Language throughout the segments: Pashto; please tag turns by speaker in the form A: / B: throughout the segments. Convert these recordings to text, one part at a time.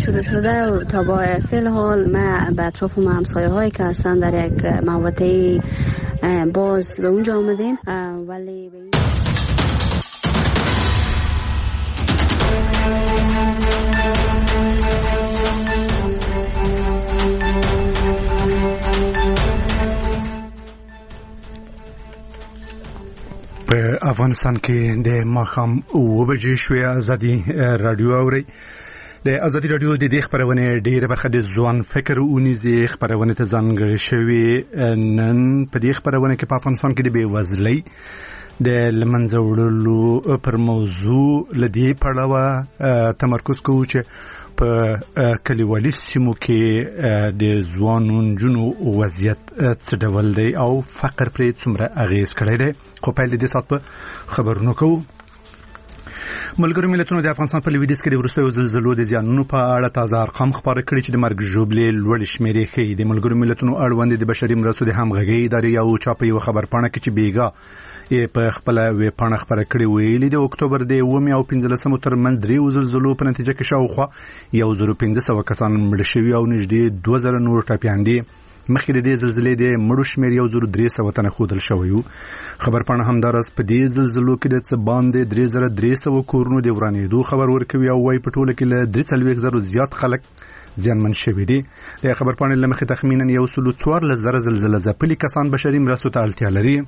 A: شروع شده و تا با فی الحال ما به اطراف همسایه هایی که هستن در یک محوطه باز به اونجا آمدیم، ولی
B: په افغانستان کې د ماښام 7 بجې شوې. ازادي رادیو اوري. د ازادي رادیو د دې خبرونه ډېره برخه د ځوان فکر اونیزي خبرونه ته ځانګړې شوې. نن په دې خبرونه کې په افغانستان کې د بېوزلۍ د لمنځه وړلو پر موضوع لدی پړاوه تمرکز کوو چې په کلیوالي سیمو کې د ځوانو نجونو وضعیت څه ډول دی او فقر پرې څومره اغیز کړی دی. خو پیل دې سات په خبرونو کوو. ملګرو ملتونو د افغانستان په لویدیځ کې د وروستیو زلزلو د زیانونو په اړه تازه ارقام خبره کړي چې د مرګ ژوبلې لوړ شمیرې ښیي. د ملګرو ملتونو اړوند د بشري مرستو د همغږۍ ادارې یو چاپ یو خبرپاڼه کې چې بیګا په خپل ویب پاڼه خبره کړې ویلي د اکتوبر د 1 او 15 ترمنځ درې زلزلو په نتیجه کې شاوخوا 1500 کسان مړ شوي او نږدې 2000 نور ټپیان دي. مخکې د دې زلزلې د مړو شمېر 1300 تنه ښودل شوی و. خبرپاڼه همدارس په دې زلزلو کې د څه باندې 3300 کورونو د ورانېدو خبر ورکوي او وايي په ټوله کې له 43,000 زیات خلک زیانمن شوي دي. د خبرپاڼې له مخې تخمیناً 14,000 زلزله ځپلي کسان بشري مرستو ته اړتیا لري.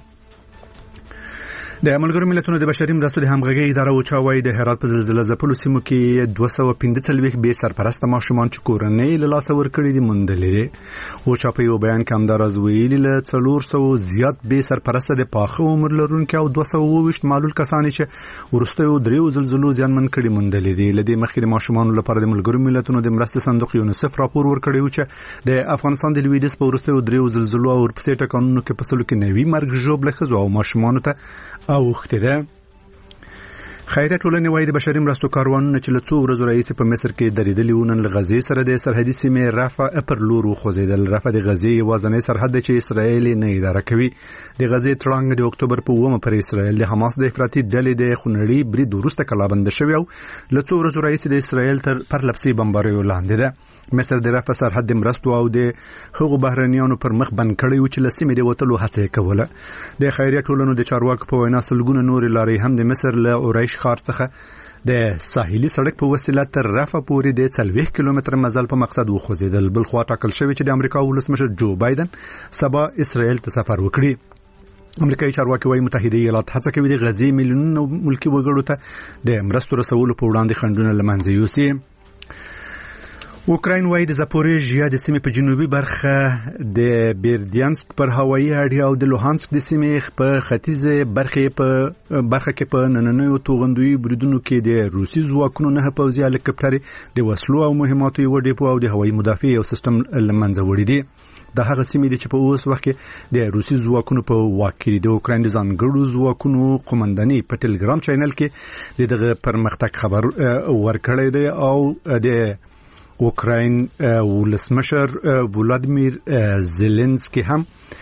B: د ملګرو ملتونو د بشري مرستو د همغږۍ اداره وچاوي د هرات په زلزله ځپلو سیمو کې 245 به سرپرست ماشومان چې کورنۍ له لاسه ورکړي دي موندلې دي. وچا په یو بیان کې همدارز ویلي له 400 زیات به سرپرست د پاخه عمر لرونکو او 220 معلول کسان چې ورستیو دریو زلزلو زیانمن کړي موندلې دي. لدې مخکې د ماشومان لپاره د ملګرو ملتونو د مرستې صندوق یونیسف راپور ورکړی و چې د افغانستان د لویدیځ په ورستیو دریو زلزلو او ورپسې ټکانونو کې په سلو کې نوي مرګ ژوبله ښځو او ماشومانو ته اوښتې ده. خیریه ټولنې وايي د بشري مرستو کاروانونه چې له څو ورځو راهیسې په مصر کې درېدلي وو نن له غزې سره د سرحدي سیمې رفح پر لور وخوځېدل. رفح د غزې یوازینی سرحد دی چې اسرائیل نه اداره کوي. د غزې تړانګ د اکتوبر په 1 پر اسرائیل د حماس د افراطي ډلې د خونړي برید وروسته کلابند شوی او له څو ورځو راهیسې د اسرائیل تر پرلپسې بمباریو لاندې ده. مصر د رفح سرحد د مرستو او د هغو بهرنیانو پر مخ بند کړی و چې له سیمې د وتلو هڅه یې کوله. د خیریه ټولنو د چارواکو په وینا سلګونه نورې لارې هم د مصر له اورایش ښار څخه د ساحلي سړک په وسیله تر رفح پورې د 40 کیلومتر مزل په مقصد وخوځېدل. بل خوا ټاکل شوی چې د امریکا ولسمشر جو بایدن سبا اسرائیل ته سفر وکړي. امریکایي چارواکي وايي متحده ایالات هڅه کوي د غزې میلیونونو ملکي وګړو ته د مرستو رسولو په وړاندې خنډونه له منځه یوسي. اوکراین وايي د زاپوریژیا د سیمې په جنوبي برخه د بیردیانسک پر هوایي اډې او د لوهانسک د سیمې په ختیځه برخه کې په نننیو توغندوی بریدونو کې د روسي ځواکونو نه پوځي هلیکاپټر د وسلو او مهماتو یو ډیپو او د هوایي مدافع یو سیستم لمنځه وړي دي. د هغه سیمې چې په اوس وخت کې د روسي ځواکونو په واک کې د اوکراین د ځانګړو ځواکونو قومنداني په ټلګرام چینل کې دغه پرمختګ خبر ورکړی دی او د اوکراین ولسمشر ولادیمیر زيلنسکي هم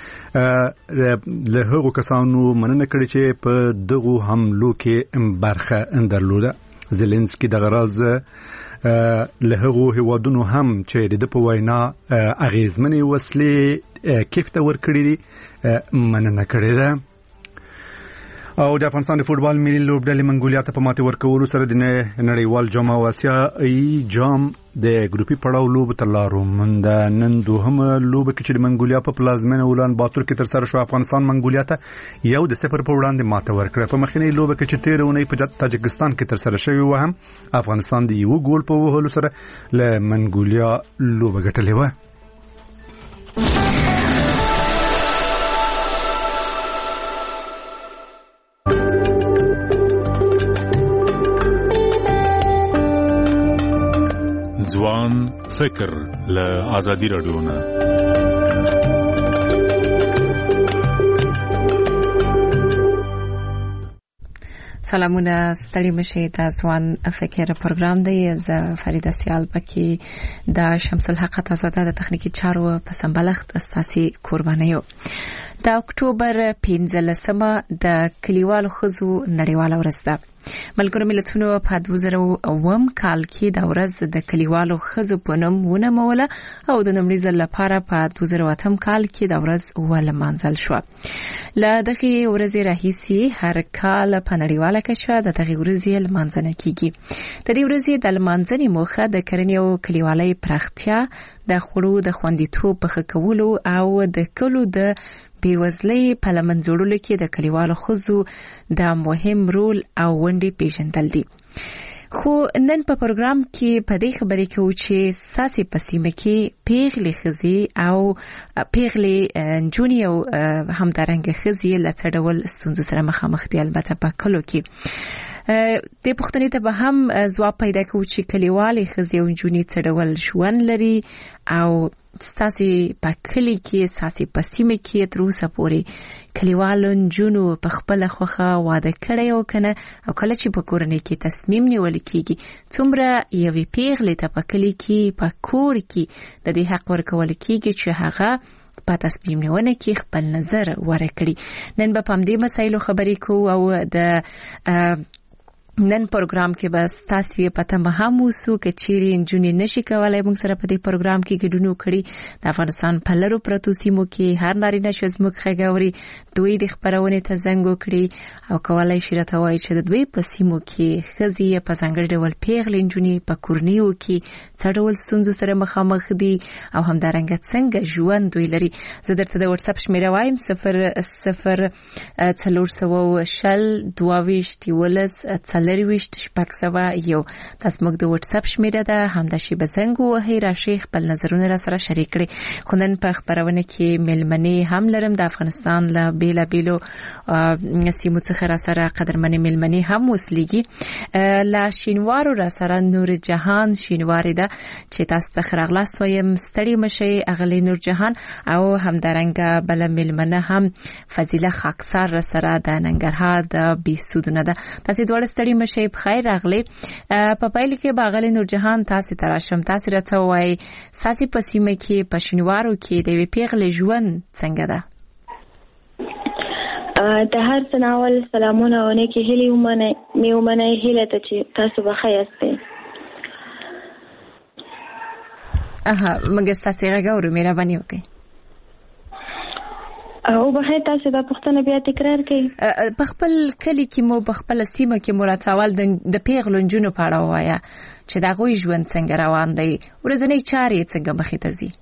B: له هغو کسانو مننه کړې چې په دغه حملو کې برخه درلوده. زيلنسکي د غراز له هغو هیوادونو هم چې د په وینا اغیزمنې وسلې کیف ته ورکړې دي مننه کړې ده. او د افغانستان د فوټبال ملي لوبډلې منګولیا ته په ماته ورکولو سره د نړیوال جام او آسیایي جام د ګروپي پړاو لوب ته لار ومونده. نن دوهمه لوب کې چې د منګولیا په پلازمینه اولان باتور کې تر سره شو افغانستان منګولیا ته 1-0 په وړاندې ماته ورکړه. په مخکنی لوب کې چې 13 اونۍ په تاجکستان کې تر سره شوی و هم افغانستان د یو ګول په وهلو سره له منګولیا لوب ګټلې و.
C: ځوان فکر له ازادي رادیو نه.
D: سلامونه ستړي مشه د ځوان فکر پروګرام دی. زه فریده سیال پکې د شمس الحق آزاده د تخنیکی چارو په سمبلښت استاسي قرباني یو. د اکتوبر 15مه د کلیوالو ښځو نړیواله ورځ ده. ملګرو ملتونو په 2009 کال کې د ورځ د کلیوالو ښځو په نوم ونوموله او د لومړي ځل لپاره په 2008 کال کې د ورځ ولمانځل شو. له دغه ورځې راهیسې هر کال په نړیواله کچه د دغه ورځې لمانځنه کیږي. د دې ورځې د لمانځنې موخه د کرنې او کلیوالۍ پراختیا، د خوړو د خوندیتوب په ښه کولو او د کلو د بېوزلۍ په له منځه وړلو کې د کلیوالو ښځو د مهم رول او ونډې پیژندل دي. خو نن په پروګرام کې په دې خبرې کوو چې ساسي په سیمه کې پیغلې ښځې او پیغلې نجونې او همدارنګه ښځې له څه ډول ستونزو سره مخامخ دي. البته په کلو کې د پښتنې ته به هم ځواب پیدا کوو چې کلیوالې ښځې او نجونې څه ډول ژوند لري او ستاسي په کلی کې ستاسي په سیمه کې تر اوسه پورې کلیوالو نجونو په خپل خوخه واده کړی او کنه او کله چې په کورنۍ کې تصمیم نیول کیږي څومره یوې پیغلې ته په کلی کې په کور کې د دې حق ورکول کیږي چې هغه په تصمیم نیونه کې خپل نظر ورکړي. نن به په دې مسایلو خبرې کوو او د نن پروګرام کې بس تاسو په تمه هم وسو کې چیرې نجونې نشي کولای موږ سره په دې پروګرام کې ګډون وکړي. د افغانستان په لرو پرتو سیمو کې هر نارینه چې زموږ خګوري دوی د خبرونه ته زنګ وکړي او کولای شي راته وایي چې د دوی په سیمو کې ښځې په ځانګړي ډول پیغلې نجونې په کورنیو کې څه ډول ستونزو سره مخامخ دي او همدارنګه څنګه ژوند دوی لري. زه درته د واتس اپ شمیره وایم 00 400 22 لرويشت شپږ سوه یو. تاسو موږ د واتس اپ شمیره ده همدا شی بزنګ وهي را شیخ بل نظرونه را سره شریک کړي. خو نن په خبرونه کې ملمنې هم لرم د افغانستان له بیلا بیلو سیمو څخه را سره قدرمنې ملمنې هم وسلیږي. لا شینوارو را سره نور جهان شینواری ده چې تاسو ته خراغلاست وایم ستړي مشي اغلی نور جهان او همدارنګه بل ملمنه هم فضیله خاکسار را سره د ننګرهار د بیسودونه ده. تاسو دوړ ستړي مشي بخیر راغلی. په پایل کې باغلی نور جهان تاسو تراشم تاسو راته وای ساسي په سیمه کې په شینوارو کې د پیغلې ژوند څنګه ده؟
E: د هر څناول سلامونه او نیکی هیلې ومنه هیله ته چې تاسو بخیر یاست.
D: موږ تاسو راغورو مهرباني وکړئ
E: او بخیر تاسو دا پښتنه بیا تکرار کړئ.
D: په خپل کلی کې مو په خپل سیمه کې مراتوال د پیغلو نجونو په اړه وایا چې دا غوي ژوند څنګه روان دی ورځنی چارې څنګه مخې ته ځي؟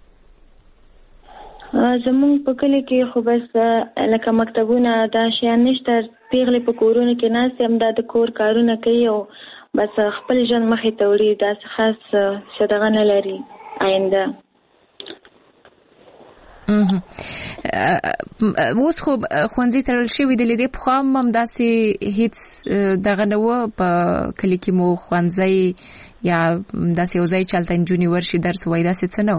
E: زمونږ په کلی کې خو بس لکه مکتبونه دا شیان نشته. پیغلې په کورونو کې ناست هم دا د کور کارونه کوي او بس خپل ژوند مخې ته وړي. دا خاص شدغه نه لري آینده. اوس خو خوانځي ترل شوی د لیدې په خام هم داسې هیڅ دغه نو په کلی کې مو خوانځي یا داسې یو ځای چلته نجونې ورشي درس وای داسې څه نو؟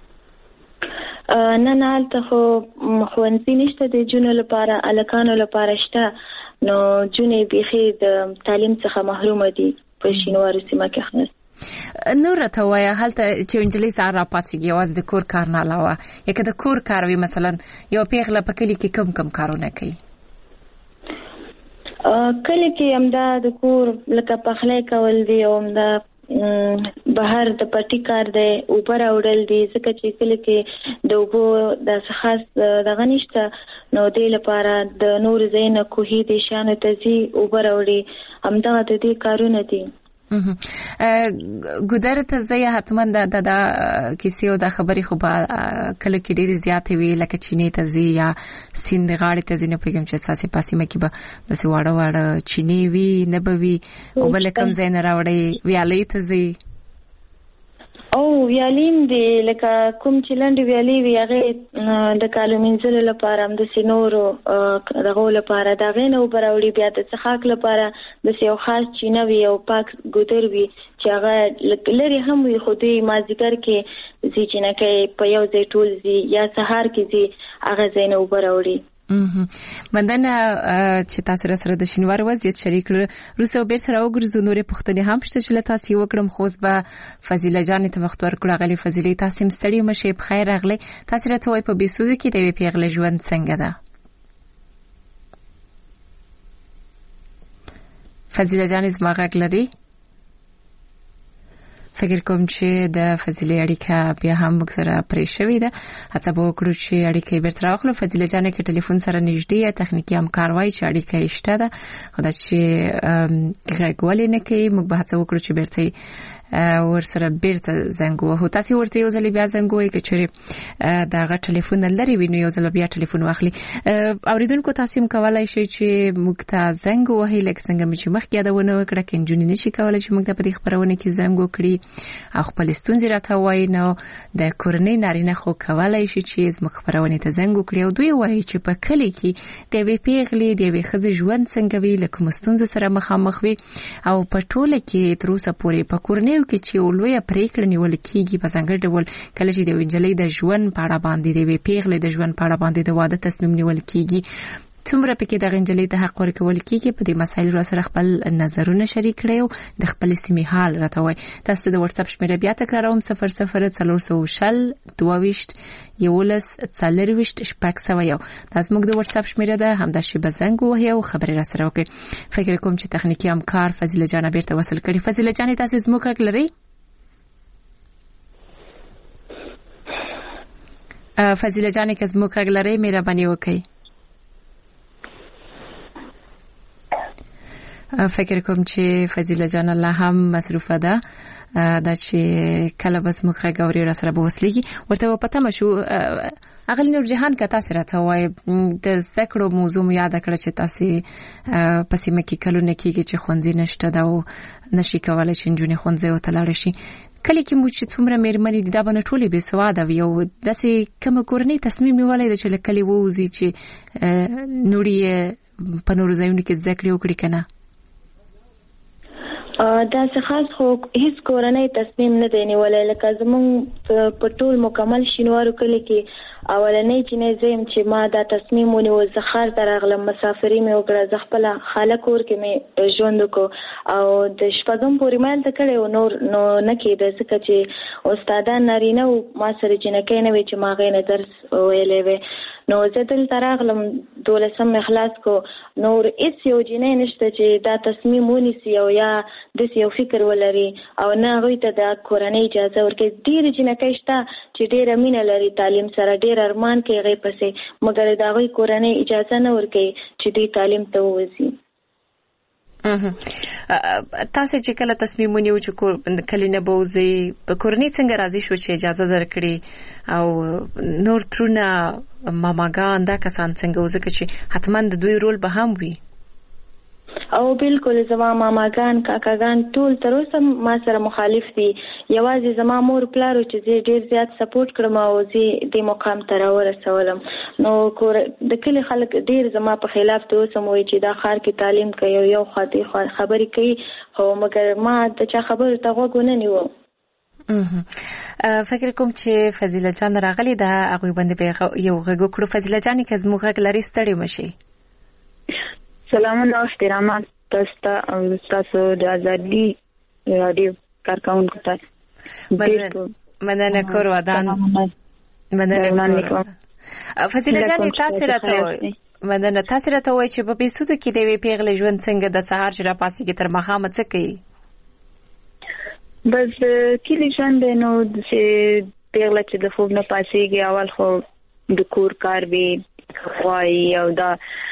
E: نه هلته خو خوانځي نشته د جونو لپاره الکانو لپاره شته. نو جونې بیخي د تعلیم څخه محروم دي په شینوارو سیمه کې خاص.
D: نور ته وایا هلته چې انجلۍ سره را پاتېږي یوازې د کور کار نه علاوه یا که د کور کار وي مثلا یو پیغله په کلی کې کم کارونه کوي؟
E: کلی کې همدا د کور لکه پخلی کول دي او همدا بهر د پټي کار دی اوبه راوړل دي ځکه چې کلی کې د اوبو داسې خاص دغه نشته. نو دې لپاره د نور ځای نه کوهي دي شانو ته ځي اوبه راوړي همدغه د دې کارونه دي.
D: ګودر ته زه حتما د کیسې او د خبرې خو کله کې ډېرې زیاتې وي لکه چینې ته ځي یا سیند غاړې ته ځي. نه پوهېږم چې ستاسې په سیمه کې به داسې واړه چینې وي نه به وي او به له کوم ځای نه راوړئ ویالۍ ته ځي؟
E: او ویالیم دی لکه کوم چې لنډې ویالې وي هغې د کالو مینځلو لپاره همداسې نورو دغو لپاره د هغې نه اوبه راوړي. بیا د څښاک لپاره داسې یو خاص چینه وي او پاک ګودر وي چې هغه لرې هم وي خو دوی مازدیګر کې ځي جینکۍ په یو ځای ټول ځي یا سهار کې ځي هغه ځای نه اوبه راوړي.
D: مننه چې تاسو سره د شینوار وضعیت شریک کړل. روسو بیرته راوګرځو نورې پوښتنې هم شته چې له تاسو وکړم. خو به فضیله جان ته وخت ورکړه. غلي فضیله تاسو مستړي مشه په خیر راغلی. تاسو راته وای په بیسود کې د پیغلې ژوند څنګه ده؟ فضیله جان زما غږ لري؟ فکر کوم چې د فضیله اړیکه بیا هم موږ سره پرې شوې ده. هڅه به وکړو چې اړیکه بیرته راوخلو. فضیله جان کې ټلیفون سره نږدې تخنیکی همکار وایي چې اړیکه شته ده، خو دا چې غږ ولې نه کوي. موږ به هڅه وکړو چې بیرته ورسره بیرته زنګ وهو. تاسو ورته یو ځل بیا زنګ وایي چې دا غټ ټلیفون لري ویني یو ځل بیا ټلیفون واخلي. اوریدونکو تاسو هم کولای شئ چې موږ ته زنګ وهي، لکه څنګه چې مخکې یادونه وکړه کې انجونی نشي کولای چې موږ ته په دې خبرونه کې زنګ وکړي او خپل ستونزې راته وایي. نو د کورنۍ نارینه خو کولای شي چې زموږ خبرونه ته زنګ وکړي او دوی وایي چې په کلی کې د یوې پیغلې د یوې ښځې ژوند څنګه وي، له کومو ستونزو سره مخامخ وي او په ټوله کې تر اوسه پورې په کورنۍ کې چې لویه پریکړه نیول کیږي په ځانګړي ډول کله چې د نجلۍ د ژوند په اړه باندې د پیغلې د ژوند په اړه باندې د واده تصمیم نیول کیږي، څومره پکې د نجلۍ د حق ورکول کیږي. په دې مسایلو سره خپل نظرونه شریک کړئ او د خپل سیمې حال راته وایي. تاسو د واتس اپ شمیره بیا تکراروم 004022 11 40 شپږ. دا زموږ د واتس اپ شمیره ده، همدا شی بزنګ وهي او خبرې را سره وکړي. فکر کوم چې تخنیکی همکار فضیله جان بیرته وصل کړي. فضیله جان تاسو زموږ حق لري؟ فضیله جان که زموږ حق لري مهرباني وکړئ. فکر کوم چې فضیله جان الله هم مصروفه ده، دا چې کله بس موږ غوړي را سره به وسلېږي. ورته پته مشو اغلی نور جهان که تاسو راته وایي د ذکر موضوع مو یاد کړئ چې تاسو په سیمه کې کلونه کېږي چې خوندې نشته دا او نشي کولای چې نجونې خوندې او تلاړ شي. کله کې مو چې څومره مېرمنې د دا باندې ټولې به سواده وي او داسې کوم کورنۍ تصمیم نیولای چې لکه ووزي چې نوري په نورو ځایونو کې ذکر وکړي کنه.
E: دا څه خاص خو هیڅ کورنۍ تصمیم نه دی نیولای. لکه زمونږ په ټول مکمل شینوارو کلی کې اولنۍ جنې زم چې ما دا تصمیم ونیو، زه ښار ته راغلم، مسافري مې وکړه، زه خپل خاله کور کې مې ژوند وکړ او د شپږم پورې مې هلته کړی و. نور نو نه کېده ځکه چې استادان نارینه و، ما سره جنکۍ نه وې چې ما هغې نه درس ویلی وی. نو زه دلته راغلم 12 اخلاص کو، نور هیڅ یو جنۍ نشته چې دا تصمیم ونیسي او یا داسې یو فکر ولري او نه هغوی ته د کورنۍ اجازه ورکوي. ډېرې جنکۍ شته چې ډېره مینه لري تعلیم سره، ډېر ارمان کوي هغې پسې، مګر د هغوی کورنۍ اجازه نه ورکوي چې دوی تعلیم ته ووځي.
D: تاسو چې کله تصمیم ونیو چې کله نه بوزي په کورنۍ څنګه راضي شو چې اجازه درکړي او نور ترونه ماماګان دا کسان څنګه وځکه چې حتما د دوی رول به هم وي؟
E: او بالکل زما ماماګان کاکاګان ټول تر اوسه ما سره مخالف دي. یوازې زما مور پلار چې زه ډیر زیات سپورټ کړم او زه د مقام ته راورسولم. نو د کلی خلک ډیر زما په خلاف ته اوسه موي چې دا خار کې تعلیم کوي یو خاطی خبرې کوي، خو مګر ما د چا خبرو ته غوږ نه نیوم.
D: فکر کوم چې فضیله جان راغلی دا هغه باندې یو غږ کړو. فضیله جان که زموږ غږ لري ستړي مشي.
F: سلامونه او احترامات تاسو د ازادي رادیو کارکونکو ته.
D: مننه کور ودان. مننه کور. فضیله جان تاسو راته مننه تاسو راته وای چې په پیسو کې د وی پیغلې ژوند څنګه د سهار چې را پاسې کې تر مخامه څه کوي؟
F: بس کلی ژوند نو د پیغله چې د خوب نه پاسېږي اول خو د کور کار وي خوای او دا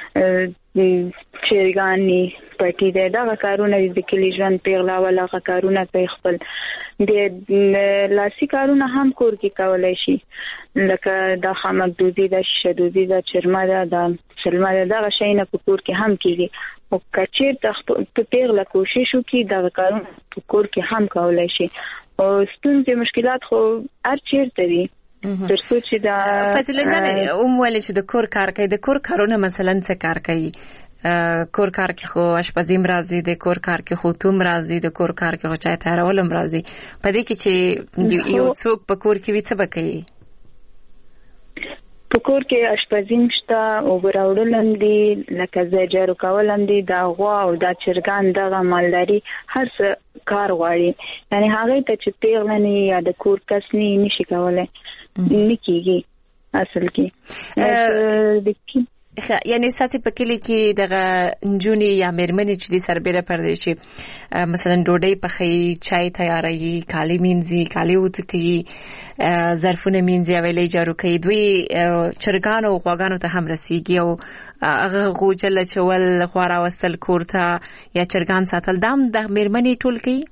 F: چیرګانی پټی دا کارونه د کلی ژوند پیغله ولا کارونه کوي، خپل د لاسي کارونه هم کور کې کولای شي، لکه دا خامک دوزي دا شیشه دوزي دا چرمه دا سلمه دا شي نه په کور کې هم کیږي. او کچیر د پیغله کوشش وکړي دا کارونه په کور کې هم کولای شي. او ستونزې مشکلات خو هر چیرته دي. ترڅو چې دا
D: فضیله جان ولې چې د کور کار کوي، د کور کارونه مثلا څه کار کوي؟ کور کار کې خو آشپزي مرزي، د کور کار کې خو توم مرزي، د کور کار کې خو چای تیارول مرزي. په دې کې چې یو څوک په کور کې وي څه بکوي؟
F: په کور کې آشپزي مشته او براوړل هم دي، لکه زجر کول هم دي، دا غوا او دا چرګان دغه مالداري هر څه کار غواړي. یعنی هغه ته چې پیغله نه یا د کور کس نه نشي کولای نکیږي اصل کې.
D: یعنی ساتي په کلی کې دغه نجونی یا مېرمنې چې د سربېره پردې شي مثلا ډوډۍ پخې چای تیاروي کالي مینځي کالي وتکي ظرفونه مینځي ویلې جارو کوي دوی چرګان او غواګانو ته هم رسیږي او هغه غوجل چول خورا وستل کورته یا چرګان ساتل دام د مېرمنې ټول کوي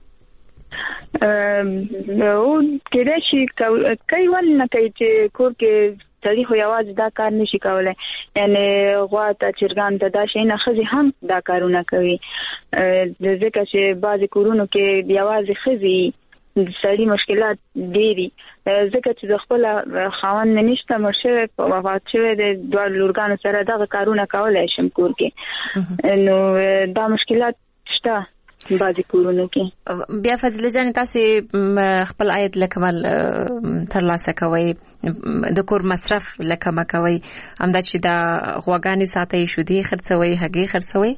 F: او کله چې کوي ونه کوي چې کور کې سړي خو یوازې دا کار نشي کولای یعنی غوا ته چرګان ته دا شي نه خزي هم دا کارونه کوي ځکه چې بعضی کورونو کې یوازې خزي سړي مشکلات ډېری ځکه چې د خپل خاوند نشته مرشه وفات شوی د دوه لورګانو سره دا کارونه کولای شم کور کې نو دا مشکلات شته بعضی کورونو کې
D: بیا فضیله جان تاسو خپل عاید لکمل ترلاسه کوي د کور مصرف لکمه کوي همدا چې دا غواګانی ساتي شودي خرڅوي هګي خرڅوي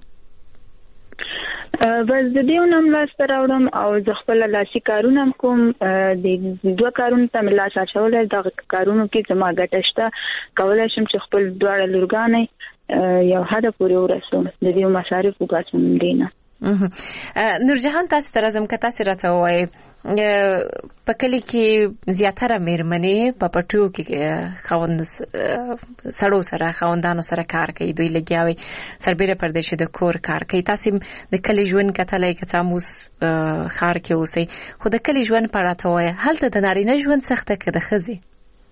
F: بس د دې نوم لاس راوړم او د خپل لاسي کارونه کوم د دوه کارونو ته لاس اچول د کارونو کې زما ګټه شته کولای شم چې خپل دواړه لورګانې یو هدا پورې ورسوم د دې مصارف وګاسم دینه
D: نور جهان تاسو تر ازم کتا سره راته وای په کلی کې زیاتره مېرمنې په پټو کې خوند سړو سره خوندانو سره کار کوي دوی لګیاوي سربېره پردیش د کور کار کوي تاسو د کلی ژوند کتلای که تاسو خار کې اوسئ خو د کلی ژوند په اړه ته وای هلته د نارینه ژوند سخته کې د خزي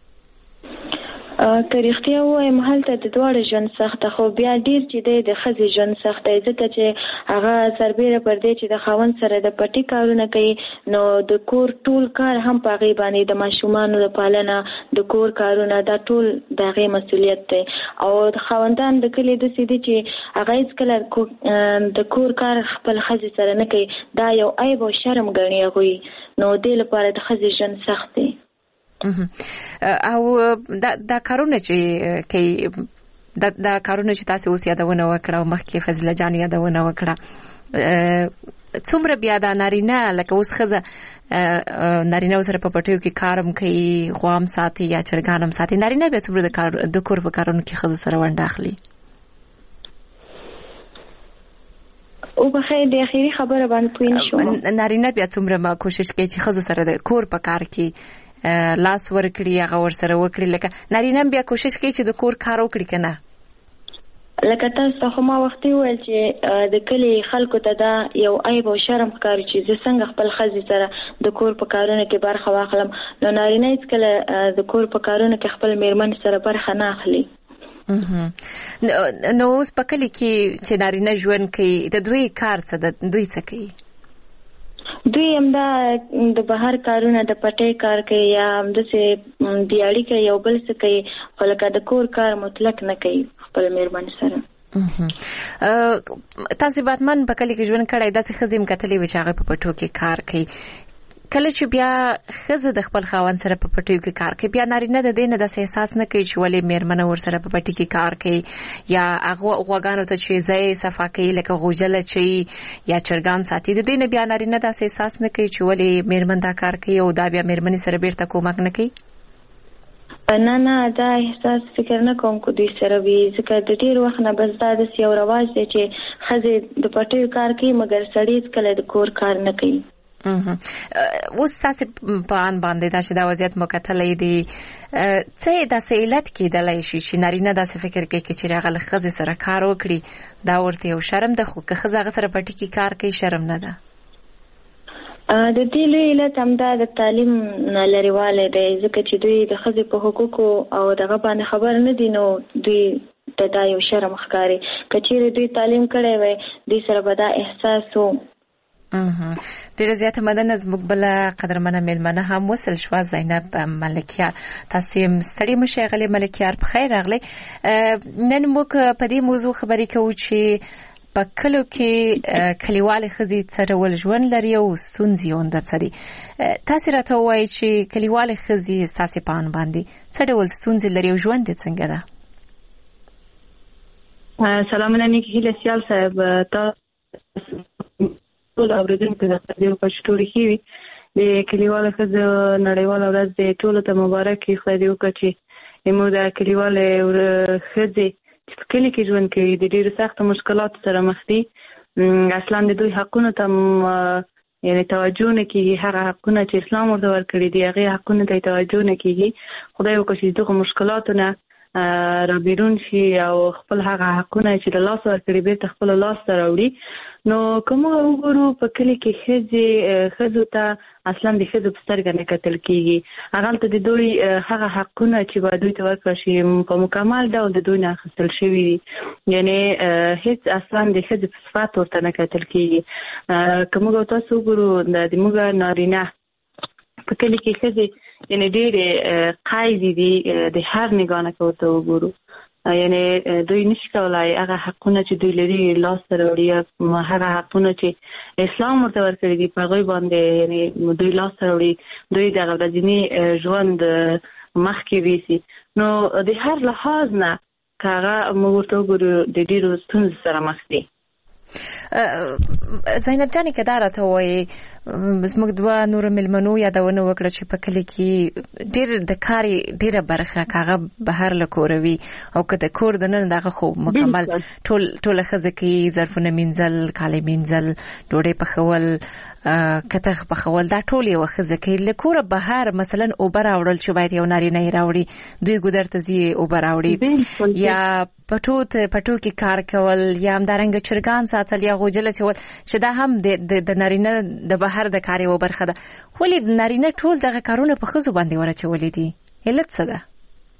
E: کریختیا وایم هلته د دوړ ژوند سخته خو بیا ډیر چې د خزي ژوند سخته ځکه چې هغه سربېره پر دې چې د خاوند سره د پټي کارونه کوي نو د کور ټول کار هم پاغي باندې د ماشومانو د پالنه د کور کارونه دا ټول دغه مسولیت دی او د خاوندان د کلی د سیدي چې هغه هیڅکله د کور کار خپل خزي سره نه کوي دا یو عیب او شرم ګڼي غوي نو د لپاره د خزي ژوند سخت دی
D: او دا کارونه چې کوي دا کارونه چې تاسو اوس یادونه وکړه او مخکې فضیله جان یادونه وکړه څومره بیا دا نارینه لکه اوس خزه نارینه سره په پټیو کې کارم کوي غوام ساتي یا چرګانم ساتي نارینه بیا څومره د کور په کارونو کې خزه سره ونډه اخلي
E: او په خیر د اخیری خبره باندې پوین شو
D: نارینه بیا څومره ما کوشش کوي چې خزه سره د کور په کار کې لاس ورکړي هغه ور سره وکړي لکه نارینه بیا کوشش کوي چې د کور کار وکړي کنه
E: لکه تاسو خو ما وختي ویل چې د کلی خلکو ته دا یو عیب او شرم ښکاري چې زه څنګه خپل خزي سره د کور په کارونو کې برخه واخلم نو نارینه هیڅکله د کور په کارونو کې خپل میرمن سره برخه نه اخلي
D: نو اوس په کلی کې چې نارینه ژوند کوي د دوی کار څه د دوی څه کوي
E: دوی هم دا د بهر کارونه د پټي کار کوي یا هم د دیاړي کوي یو بل څه کوي خو لکه د کور کار مطلق نه کوي خپل میرمن سره
D: تاسو باتمن په کلی کې ژوند کړی داسې خزم کتلې و چې هغه په پټو کې کار کوي کله چې بیا خزه د خپل خاوند سره په پټیو کې کار کوي بیا نارینه د دې نه د احساس نه کوي چې ولې میرمنه ور سره په پټي کې کار کوي یا هغه غواګانو ته چې ځای صفا کوي لکه غوجل چي یا چرګان ساتي د دې نه بیا نارینه د احساس نه کوي چې ولې میرمن دا کار کوي او دا بیا میرمنې سره بیرته کومک نه کوي
E: نه دا احساس فکر نه کوم کو دوی سره وي ځکه د ډیر وخت نه بس دا د یو رواج دی چې خزه د پټیو کار کوي مګر سړی کله د کور کار نه کوي
D: اوس تاسو په ان باندې دا چې دا وضعیت مکتلې دي څه د سیلت کې دلای شي چې نارینه دا فکر کوي چې راغله خزه سره کار وکړي دا ورته یو شرم ده خو که خزه سره پټي کې کار کوي شرم نه ده
E: د دې له علت هم دا د تعلیم لريواله دی ځکه چې دوی د خزه په حقوقو او دغه باندې خبر نه دي نو دوی دا یو شرم ښکاري کچېره دوی تعلیم کړي وي دوی سره به دا احساس وو
D: ډیره زیاته مدن از مقبله قدرمنه ملمنه هم وصل شو زینب ملکیار تاسو ستړي مشه غلي ملکیار په خیر راغلی نن موږ په دې موضوع خبرې کوو چې په کلو کې کلیوال خزي څرول ژوند لري او ستونزې وند څري تاسو راته وایي چې کلیوال خزي تاسو پان باندې څرول ستونزې لري او ژوند څنګه ده
F: سلام علیکم هیله سیال صاحب تاسو ټول اوریدونکو ته د پښتوري کیوي د کلیوالو خزه نړیوال ورځ د ټولو ته مبارک خو دې وکړي چې موږ د کلیوالو خزه په کلی کې ژوند کوي د ډېرو سختو مشکلاتو سره مخ دي. اصلا د دوی حقونو ته یعنی توجه نه کیږي. هغه حقونه چې اسلام ورته ورکړي دي هغه حقونه ته توجه نه کیږي. خدای وکړي چې دغه مشکلاتو نه را بیرون شي او خپل هغه حقونه چې د لاس ورکړي بیرته خپل لاس ته راوړي. نو کوم وګورو په کلی کې ښځو ته اصلا د ښځو په سترګه نه کتل کیږي. هغه ته د دوی هغه حقونه چې باید دوی ته ورکړل شي په مکمل ډول د دوی نه اخیستل شوي دي. یعنی هیڅ اصلا د ښځې په صفت ورته نه کتل کیږي. که موږ تاسو وګورو د موږ نارینه په کلی کې ښځې یعنی ډېرې قایدې دي د هر نګاه نه که ورته وګورو. یعنی دوی نشي کولای هغه حقونه چې دوی لري لاس ته راوړي، هغه حقونه چې اسلام ورته ورکړي دي په هغوی باندې یعنی دوی لاس ته راوړي، دوی د ورځني ژوند مخکې ویسي. نو د هر لحاظ نه که هغه موږ ورته وګورو د ډېرو ستونزو سره مخ دي.
D: زینب جانې که دا راته ووایي زموږ دوه نورو مېلمنو یادونه وکړه چې په کلي کې ډېر د کاري ډېره برخه که هغه بهر له کوره وي او که د کور دننه دغه خو مکمل ټوله ښځه کوي، ظرفونه مینځل، کالي مینځل، ډوډۍ پخول، کتغ پخول، دا ټول یوه ښځه کوي. له کوره بهر مثلا اوبه راوړل چې باید یو نارینه یې راوړي، دوی ګودر ته ځي اوبه راوړي، یا پټو کې کار کول، یا همدارنګه چرګان ساتل یا غوجل چول چې دا هم د نارینه د بهر د کار یوه برخه ده. ولې نارینه ټول دغه کارونه په ښځو باندې ورچولي دي؟ علت څه ده؟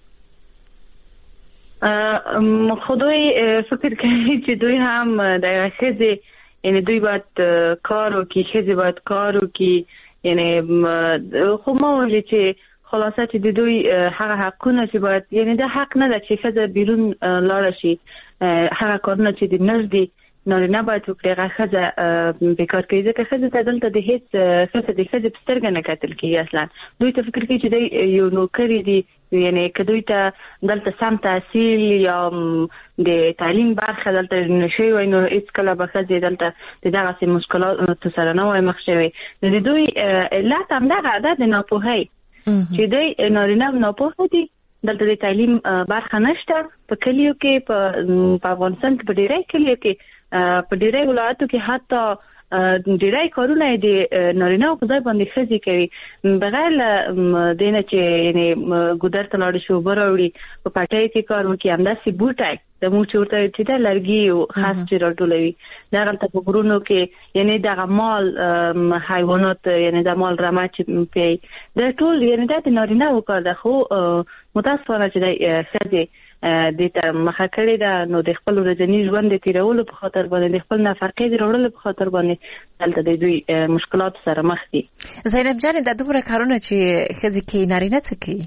F: خو دوی فکر کوي چې دوی هم د ښځې یعنی دوی باید کار وکړي، ښځې باید کار وکړي. یعنی خو ما ویلي چې خلاصه چې د دوی هغه حقونه چې باید یعنی د حق نه ده چې ښځه بیرون لاړه شي. هغه کارونه چې د نږدې نارینه باید وکړي هغه ښځه بیکار کوي، ځکه ښځې ته دلته د هېڅ ښځه د ښځې په سترګه نه کتل کېږي. اصلا دوی ته فکر کوي چې دوی یو نوکرې دي. یعنی که دوی ته دلته سم تحصیل یا د تعلیم برخه دلته نشوي وای نو هېڅکله به ښځې دلته د دغسې مشکلاتو سره نه وای مخ شوې. نو د دوی علت همدغه ده د ناپوهۍ چې دوی نارینه ناپوهه دي. دلته د تعلیم برخه نشته په کلیو کې، په افغانستان کې په ډېری کلیو کې، په ډېری ولایتو کې حتی ډېری کارونه د نارینه په ځای باندې ښځې کوي. بغیر له دې نه چې یعنې ګودر ته لاړې شي اوبه راوړي، په پټۍ کې کار وکړي، همداسې بوټی د موږ چې ورته چې ده لرګي او خس چې راټولوي، دغلته په غرونو کې یعنې دغه مال حیوانات یعنې د مال رمه چې پیي دا ټول یعنې دا د نارینه کار ده. خو متاسفانه چې د ښځې دې ته مخه کړې ده، نو د خپل ورځني ژوند د تېرولو په خاطر باندې، د خپل نفقې د راوړلو په خاطر باندې دلته د دوی مشکلاتو سره مخ دي.
D: زینب جانې دا دومره کارونه چې ښځې کوي، نارینه څه کوي؟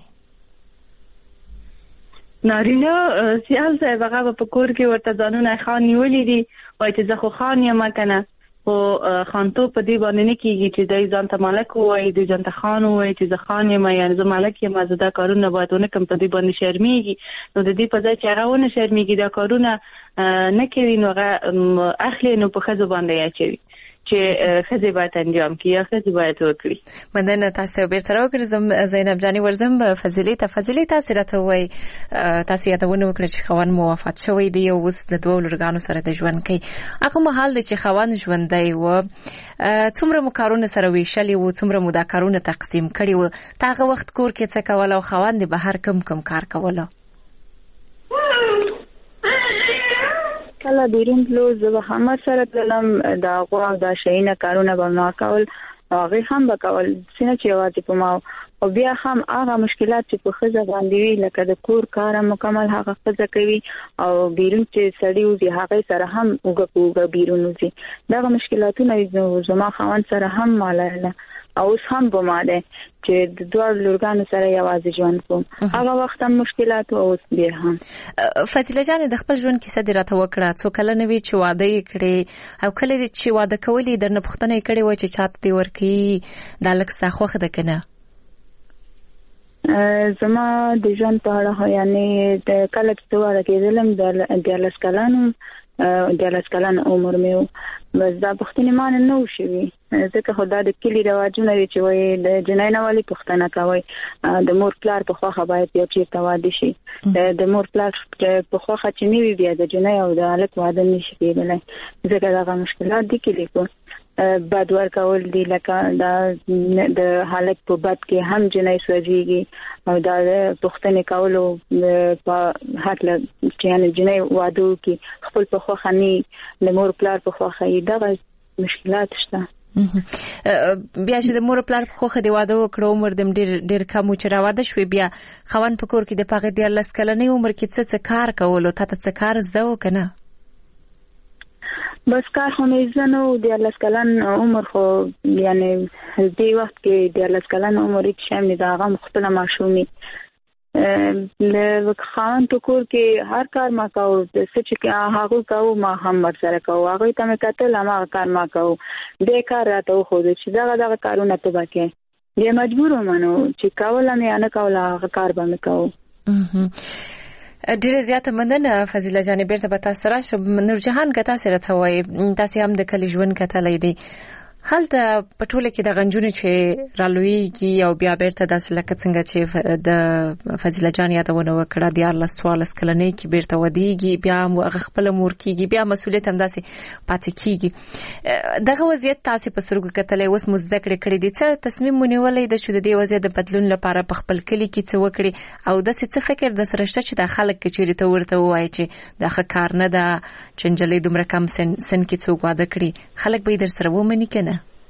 F: نارینه سیال صاحب هغه په کور کې ورته ځانونه خان نیولي دي، وایي چې زه خو خان یم که نه. خو خانتوب په دې باندې نه کېږي چې دی ځان ته ملک ووایي، دوی ځان ته خان ووایي چې زه خان یم یعنې زه ملک یم، زه دا کارونه باید ونه کړم، په دې باندې شرمېږي. نو د دې په ځای چې هغه ونه شرمېږي دا کارونه نه کوي، نو هغه اخلي نو په ښځو باندې اچوي چې ښځې باید انجام کړي یا ښځې باید وکړي.
D: مننه. تاسو بیرته راوګرځم زینب جانې، ورځم فضیلې ته. فضیلې تاسې راته ووایي، تاسې یادونه وکړه چې خاوند مو وفات شوی دی او اوس د دوو لورګانو سره د ژوند کوي. هغه مهال دی چې خاوند ژوندی و، څومره مو کارونه سره ویشلي وو، څومره مو دا کارونه تقسیم کړي وو؟ تا هغه وخت کور کې څه کول او خاوند یې بهر کم کار کوله؟
F: کله بیرون تلو زه به هم سره تلم، د هغو او دا شیونه کارونه به ما کول او هغې هم به کول، څنګه چې یوازې په ما. او بیا هم هغه مشکلات چې په ښځه باندې وي لکه د کور کار مکمل هغه ښځه کوي او بیرون چې سړی وځي هغې سره هم اوږه په اوږه بیرون وځي. دغه مشکلاتونه زما خاوند سره هم ما لرله او اوس هم به ما دی چې د دواړو لورګانو سره یوازې ژوند کوم. هغه وخت هم مشکلات او اوس بیا هم.
D: فضیله جانې د خپل ژوند کیسه دې راته وکړه. څو کلنه وې چې واده یې کړې او کله دې چې واده کول یې درنه پوښتنه یې کړې وه چې چاته دې ورکوي دا لږ ستا خوښ ده که نه؟
F: زما د ژوند په اړه یعنې کله چې زه واده کېدلم 14 کلن د 10 کلن عمر مې بس دا پښتنې مان نه وشوي ځکه خدای د کلی رواجونه دي چې وایي د جنینه والی پښتنه کوي د مور پلار په خوخه باید یو چیرته واده شي د مور پلار په خوخه چې نیوي بیا د جنۍ او د الک واده نشي کېدلی ځکه دا مشکلات دي کې لیکو بد ورکول دي لکه د حالت په بد کې هم جنۍ سوځيږي او دا پښتنې کولو په حق له چې جنۍ واده کوي خپل په خوخه ني د مور پلار په خوخه دا مشکلات شته
D: بیا چې د مور پلار په خوخه دی واده وکړو عمر دم ډیر کم چې را واده شوی بیا خوان په کور کې د پاغه 10 کلنې عمر کې څه کار کولو ته څه کار زده وکنه
F: بس کار خو نه زنو د 10 کلن عمر خو یعنی دې وخت کې د 10 کلن عمر چې شامل دا غو خپل ماشومي له خان په کور کې هر کار ما کاو د څه چې هغه کاو ما هم ورسره کاو هغه ته مې کتل ما کار ما کاو دې کار راته خو دې چې دا کارونه ته وکړي دې مجبور ومنو چې کاوله مې نه کاوله هغه کار به مې کاو
D: ډیره زیاته مننه فضیله جان بیرته به تاسو راشه نور جهان کته سره ته وای تاسو هم د کلی ژوند کتلې دي هلته پټوله کې د غنجونو چې رالويږي او بیا بیرته د لکه څنګه چې د فضیله جان یادونه وکړه د 14 کلنې کې بیرته ودیږي بیا خپل مور کېږي بیا مسولیت هم داسې پاتې کېږي دغه وضعیت تاسو په سرګو کتلې اوس مزدکړې کړې دي څه تصمیم مونیولې د شو د دې وضعیت د بدلون لپاره په خپل کلی کې څه وکړي او د څه فکر د سرشته چې د خلک کې چیرې ته ورته وایي چې د کار نه ده چنجلې دومره کم سن کې څوک واده کړي خلک به در سره ومني کنه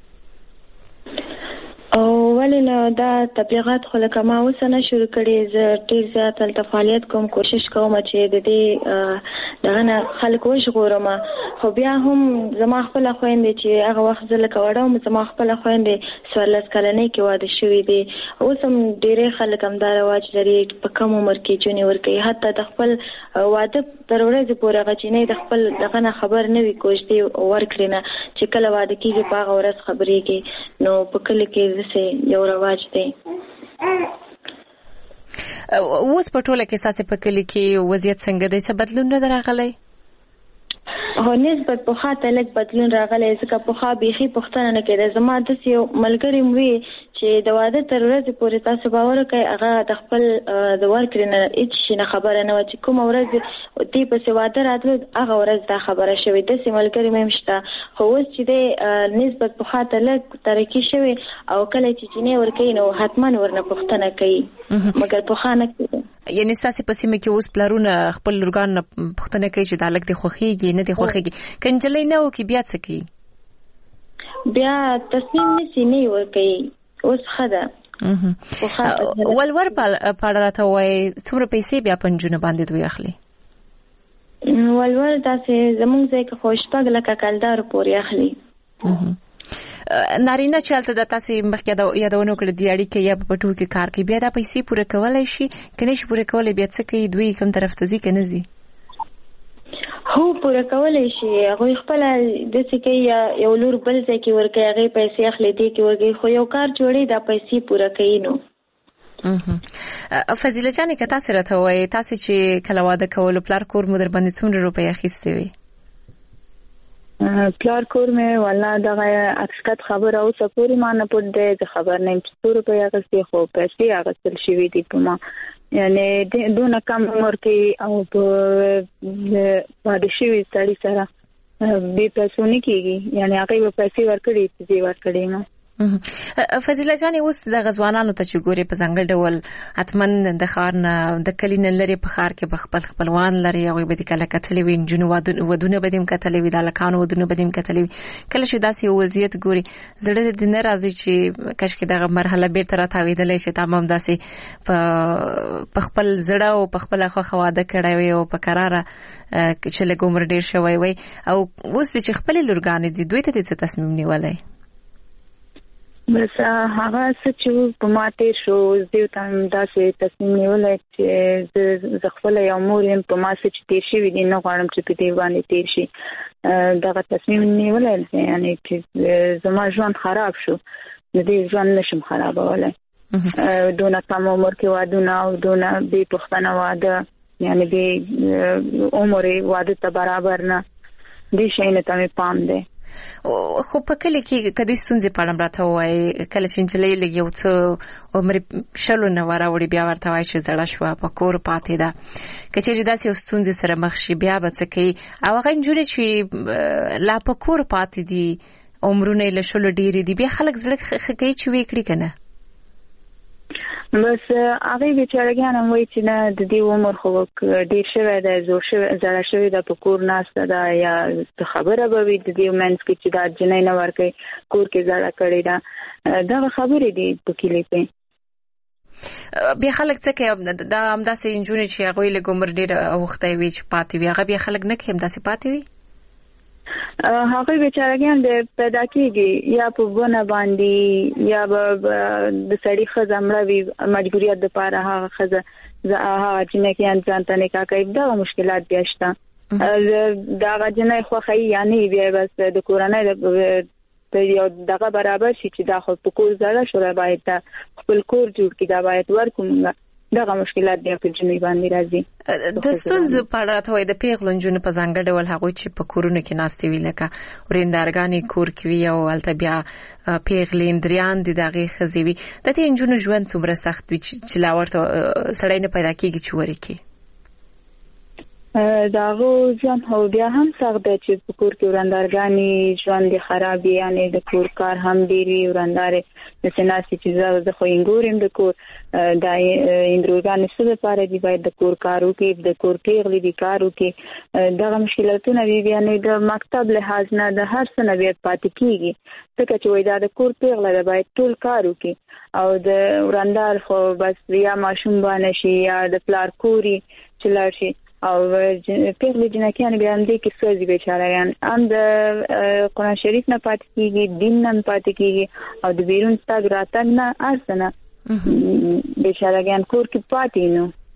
E: او ولنه دا تبلیغات خو لکه ما وسنه شروع کړي زه ډیر زیات فعالیت کوم کوشش کوم چې د دې دغه خلک وژغورم خو بیا هم زما خپل خويندې چې هغه وخت زه لکه وړم زما خپل خويندې 14 کلنې کې واده شوې دي اوس هم ډېر خلک هم دا رواج لري په کم عمر کې جونې ورکوي حتی د خپل واده پر ورځ پورې غچینې د خپل دغه خبر نه وي کوشتي ورکړي نه چې کله واده کېږي په هغه ورځ خبرې کې نو په کله کې زه یو رواج دی
D: اوس په ټوله کې ساسه په کلی کې وضعیت څنګه دی څه بدلون نه راغلی
E: هو نسبت په خاطر لږ بدلون راغلی ځکه په خا بيخي پښتنه نه کېده زما د یو ملګری موي چې د واده تر ورځې پورې تاسو باور کوي هغه د خپل د ورکرینه هیڅ شي نه خبره نه و چې کوم ورځ دې په واده راتلو هغه ورځ دا خبره شوې د سیملګری مې مشته خو اوس چې د نسبت په خاطر لږ ترقی شوی او کله چې جنې ورکې نو حتما ورنه پښتنه کوي مګر په خانه کې
D: یعنی ساسي په سیمه کې اوس پلارونه خپل لورګان پښتنه کوي چې د الګ د خوخيږي نه د خوخيږي کنجلې نه او کې بیا څه کوي
E: بیا تصمیم نسی نه ورکې اوس خدا
D: ولور پاړه وای څومره پیسې بیا پنځونه باندې دوی اخلي
E: ولور تاسو زموږ ځای کې خوشپګ لکه کلدار پورې اخلي
D: نارینه چې البته د تاسو مخکې یادونه کړې دی اړیکه یا په پټو کې کار کوي بیا د پیسې پوره کولای شي کني شي پوره کولای بیا څه کوي دوی کوم طرف ته ځي کنه زی
E: هو پوره کولای شي هغه خپل د څه کې یو لور بل ځای کې ورکه هغه پیسې اخلي دي کې ورګي خو یو کار جوړي د پیسې پوره کوي نو
D: فضیله جان که تاسو راته وای تاسو چې کله واده کول پلار کور مو در باندې څومره روپۍ اخیستې وي
F: پلار کور مې والله دغه اکسکت خبر او سپوري ما نه پد دې خبر نه چې روپۍ اخیستې خو پیسې اخیستل شوې دي په ما یعنی دونه کم عمر کې او په واده شوی سړي سره به پیسې نه کیږي یعنی هغه په پیسې ورکړي چې ورکړي ما
D: فضیله جان اوس د غزوانانو ته چې ګوري په ځنګل ډول اتمن د خار نه د کلین لري په خار کې بخپل خپلوان لري هغه به د کله کتلې وین جنو ودونه بدیم کتلې وی د لکانو ودونه بدیم کتلې کله چې داسې وضعیت ګوري زړه د نه راځي چې کښ کې دغه مرحله به تر تاویدلې شي تمام داسې په خپل زړه او په خپل خواده کړای وي او په قراره چې له ګمر ډیر شوی وي او اوس چې خپل لورګان دي دوی ته څه تصمیم نیولای
F: بس هغه چې په ماته شو زه تم داسې تصمیم نیولای چې ز خپل یو مور هم په ماسه چې تیر شي ویني نه غواړم چې په دې باندې تیر شي دا تصمیم نیولای یعنی چې زما ژوند خراب شو دې ژوند نشم خرابولای دونه کم عمر کې وادونه او دونه به پښتنه واده یعنی به عمر واده ته برابر نه دې شي ته مې پام دی.
D: خو په کله کې کدي ستونزې پړم راته وای کله چې انجلې لګي او څه عمر شلو نه وراوړي بیا ورته وای چې زړه شو په کور پاتې ده کچېری داسې ستونزې سره مخ شي بیا به څه کوي او هغه انجوري چې لا په کور پاتې دي عمرونه له شلو ډېری دي بیا خلک زړه خکې چې وکړي کنه
F: بس هغه بیچارهګان هم وایي چې نه د دې عمر خو ډیر شوی دی زوړ شوی زړه شوی د په کور ناسته ده یا خبره به وي د دې منځ کې چې دا جنۍ نه ورکوي کور کې زړه کړی ده دا خبرې دي په کلی په
D: بیا خلک څه کوي دا همداسې انجونې چې هغوی له عمر ډېر اوښتی وي چې پاتې وي هغه بیا خلک نه کوي همداسې پاتې وي
F: هغه بیچارهګان د پیدا کیږي یا په ونه باندې یا د سړی ښځه مړه وي مجبوریت د پاره هغه ښځه هغه جنۍ کې ځان ته نکاح کوي دا مشکلات بیا شته دا هغه جنۍ خوښي یعنی بیا بس د کورنۍ د یو دغه برابر شي چې دا خو په کور زړه شوی باید خپل کور جوړ کړي دا باید ورکوم دغه مشکلات بیا په جنۍ باندې راځي
D: د ستونزو په اړه ته وایي د پیغلو نجونو په ځانګړي ډول هغوی چې په کورونو کې ناستې وي لکه ورېندارګانې کور کې وي او هلته بیا پیغلې اندریان دي د هغې ښځې وي د دې نجونو ژوند څومره سخت وي چې لا ورته سړی نه پیدا کېږي چې ورکړي
F: دا غو ځان هو بیا هم سخت دی چې په کور کې ورندارګانې ژوند خراب یعنی د کور کار هم ډېری ورندارې د سناسي چې زه خو انګورم د کور د اندروګانې څه لپاره دی باید د کور کارو کې د کور پیغلې دی کارو کې دغه مشکلاتونه وی یعنی د مکتب لحاظ نه د هر څه نه بیا پاتې کیږي ځکه چې وای دا د کور پیغله باید ټول کارو کې او د ورندار خو بس یا ماشوم باندې شي یا د پلار کوري چلار شي او پیغلې جنکیان بیا هم دې کې سوځي بیچارهګان هم د قرآن شریف نه پاتې کیږي دین نه پاتې کیږي او د بیرون تګ راتګ نه ارسنه بیچارهګان کور کې پاتې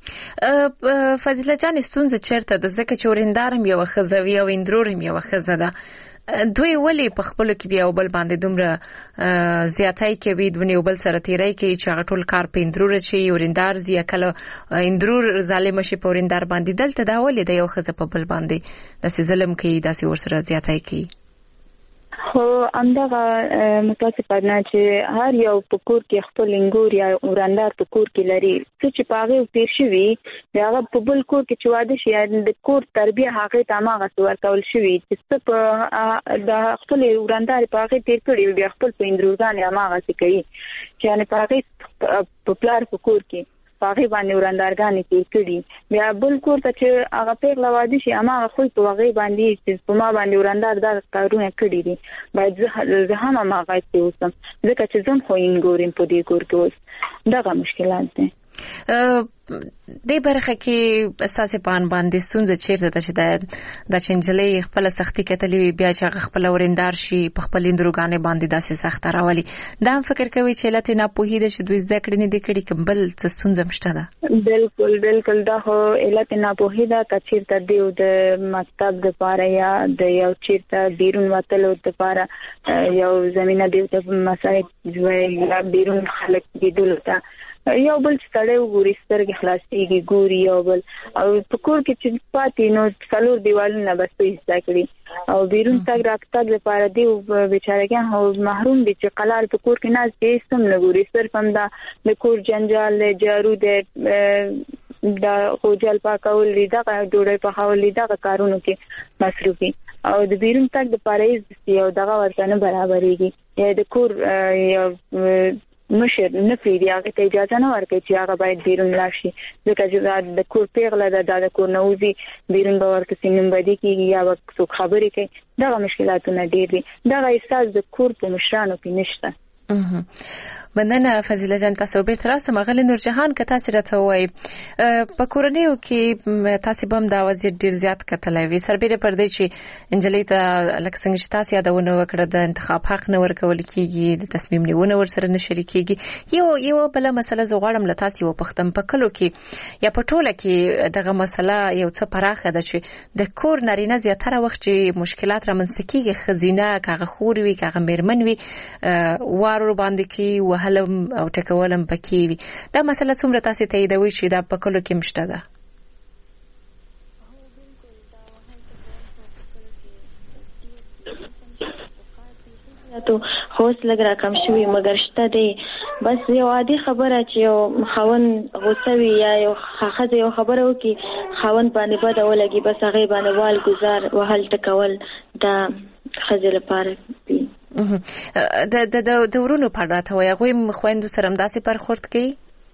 F: نو
D: فضیله جان ستونزه چیرته ده ځکه چې ورندارم یو ښځه وي او اندرورم یو ښځه ده دوی ولې په خپل کې بیا بل باندې دومره زیاتای کوي دوی بل سره تیرای کوي چې هغه ټول کار په اندرور شي ورندار زیه کله اندرور ظالم شي په ورندار باندې دلته دا ولې د یو ښځه په بل باندې د ظلم کوي د ورسره زیاتای کوي
F: خو همدغه متاسفانه چې هر یو په کور کې خپل انګور یا ورندار په کور کې لري چې په هغه تیر شوی هغه په بل کور کې چې واده شي د کور تربیه هغه تمامه څور کول شوی چې په د خپل ورندار په هغه تیر کړي بیا خپل په اندروګان یا هغه څه کوي چې یعنی په هغه په پلار په کور کې هغه باندې ورندارګانې کې کړي بیا بل کور ته چې هغه پیغله واده شي هغه خو په هغه باندې چې په ما باندې ورندار دا کارونه کړی دي باید زه هم هغه څه وسم ځکه چې زم خو انګورم په دې کور کې اوس دغه مشکلات دي
D: د برخه کې اساسي پان باندې ستونزه چیرته ده چې د چنجلې خپل سختي کتلې بیا چې خپل ورندار شي په خپل اندروګانې باندې داسې سخت راولي دا هم فکر کوي چې لته نه پوهیده چې دوی زده کړې نه دي کړي کمبل څه ستونزه مشته ده
F: بالکل دا هو علت نه پوهیده کچیرته دی د مکتب د پاره یا د یو چیرته بیرون وتلو د پاره یو زمينه دی د مسایل یا بیرون خلک دي دلته یو بل سړی وګوري سترګې خلاصيږي ګوري یو بل او په کور کې چې پاتې نو څلور دیوالونه بس پیسې کړی او بیرون تک راکټ لپاره دی بیچارهګان هو محروم دي چې قلال په کور کې نه دې سم نه ګوري صرف هم د کور جنجال جارو د خوجل پاکول دا ډوډۍ پخول دا کارونو کې مصروفي او د بیرون تک د پاره یو دغه ورته نه برابرېږي یا د کور یو مشر نه پیری هغه ته اجازه نه ورکړي چې هغه باید بیرون لاشي ځکه چې د کور پیغله د کور نوځي بیرون به ورته سینم بدی کیږي یا څوک خبرې کوي دا مشکلاتونه ډېر دي دا احساس د کور په مشرانو کې نشته
D: مننه فضیله جان تاسو به تر اوسه مغل نور جهان که تاسو راته وای په کورنیو کې تاسو بم دا وزیر ډیر زیات کتلای وي سربېره پر دې چې انجلۍ ته لکه څنګه چې تاسو یادونه وکړه د انتخاب حق نه ورکول کیږي د تصمیم نیونه ورسره نه شریکيږي یو بل مسله زغړم له تاسو په ختم پکلو کې یا په ټوله کې دغه مسله یو څه پراخه ده چې د کور نارینه زیاتره وخت چې مشکلات رامنځته کیږي خزینه کاغه خور وي کاغه میرمن وي وارو باندې کې وهلم او ټکولم پکې وي دا مسله څومره تاسو ته ایدوي چې دا په کلو کې مشته ده
E: ته هوس لګ را کم شوی مګر شته دی بس یو عادي خبره چې یو خاون غوسوي یا یو خاخه یو خبره وکي خاون باندې بد ولګي بس هغه باندې وال گزار وهل ټکول دا خزل لپاره دی
D: د ورونو په اړه ته وایي هغوی خویندو سره همداسې برخورد کوي؟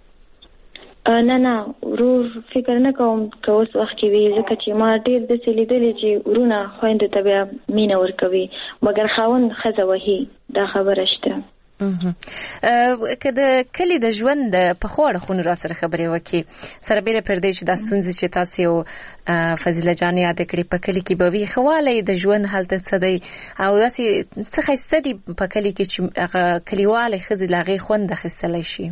E: نه ورور فکر نه کوم که اوس وخت کې وي ځکه چې ما ډېر داسې لیدلي چې ورونه خویندو ته بیا مینه ورکوي مګر خاوند ښځه وهي دا خبره شته.
D: که د کلی د ژوند پخو اړخونو را سره خبرې وکړي سره بیره پردې چې دا ستونزې چې تاسو یو فضیله جان یاد کړې په کلی کې به وي خواله د ژوند حالت څه دی او داسې څه ښایسته دي په کلی کې چې هغه کلیواله ښځې له هغې خوند اخیستلی شي؟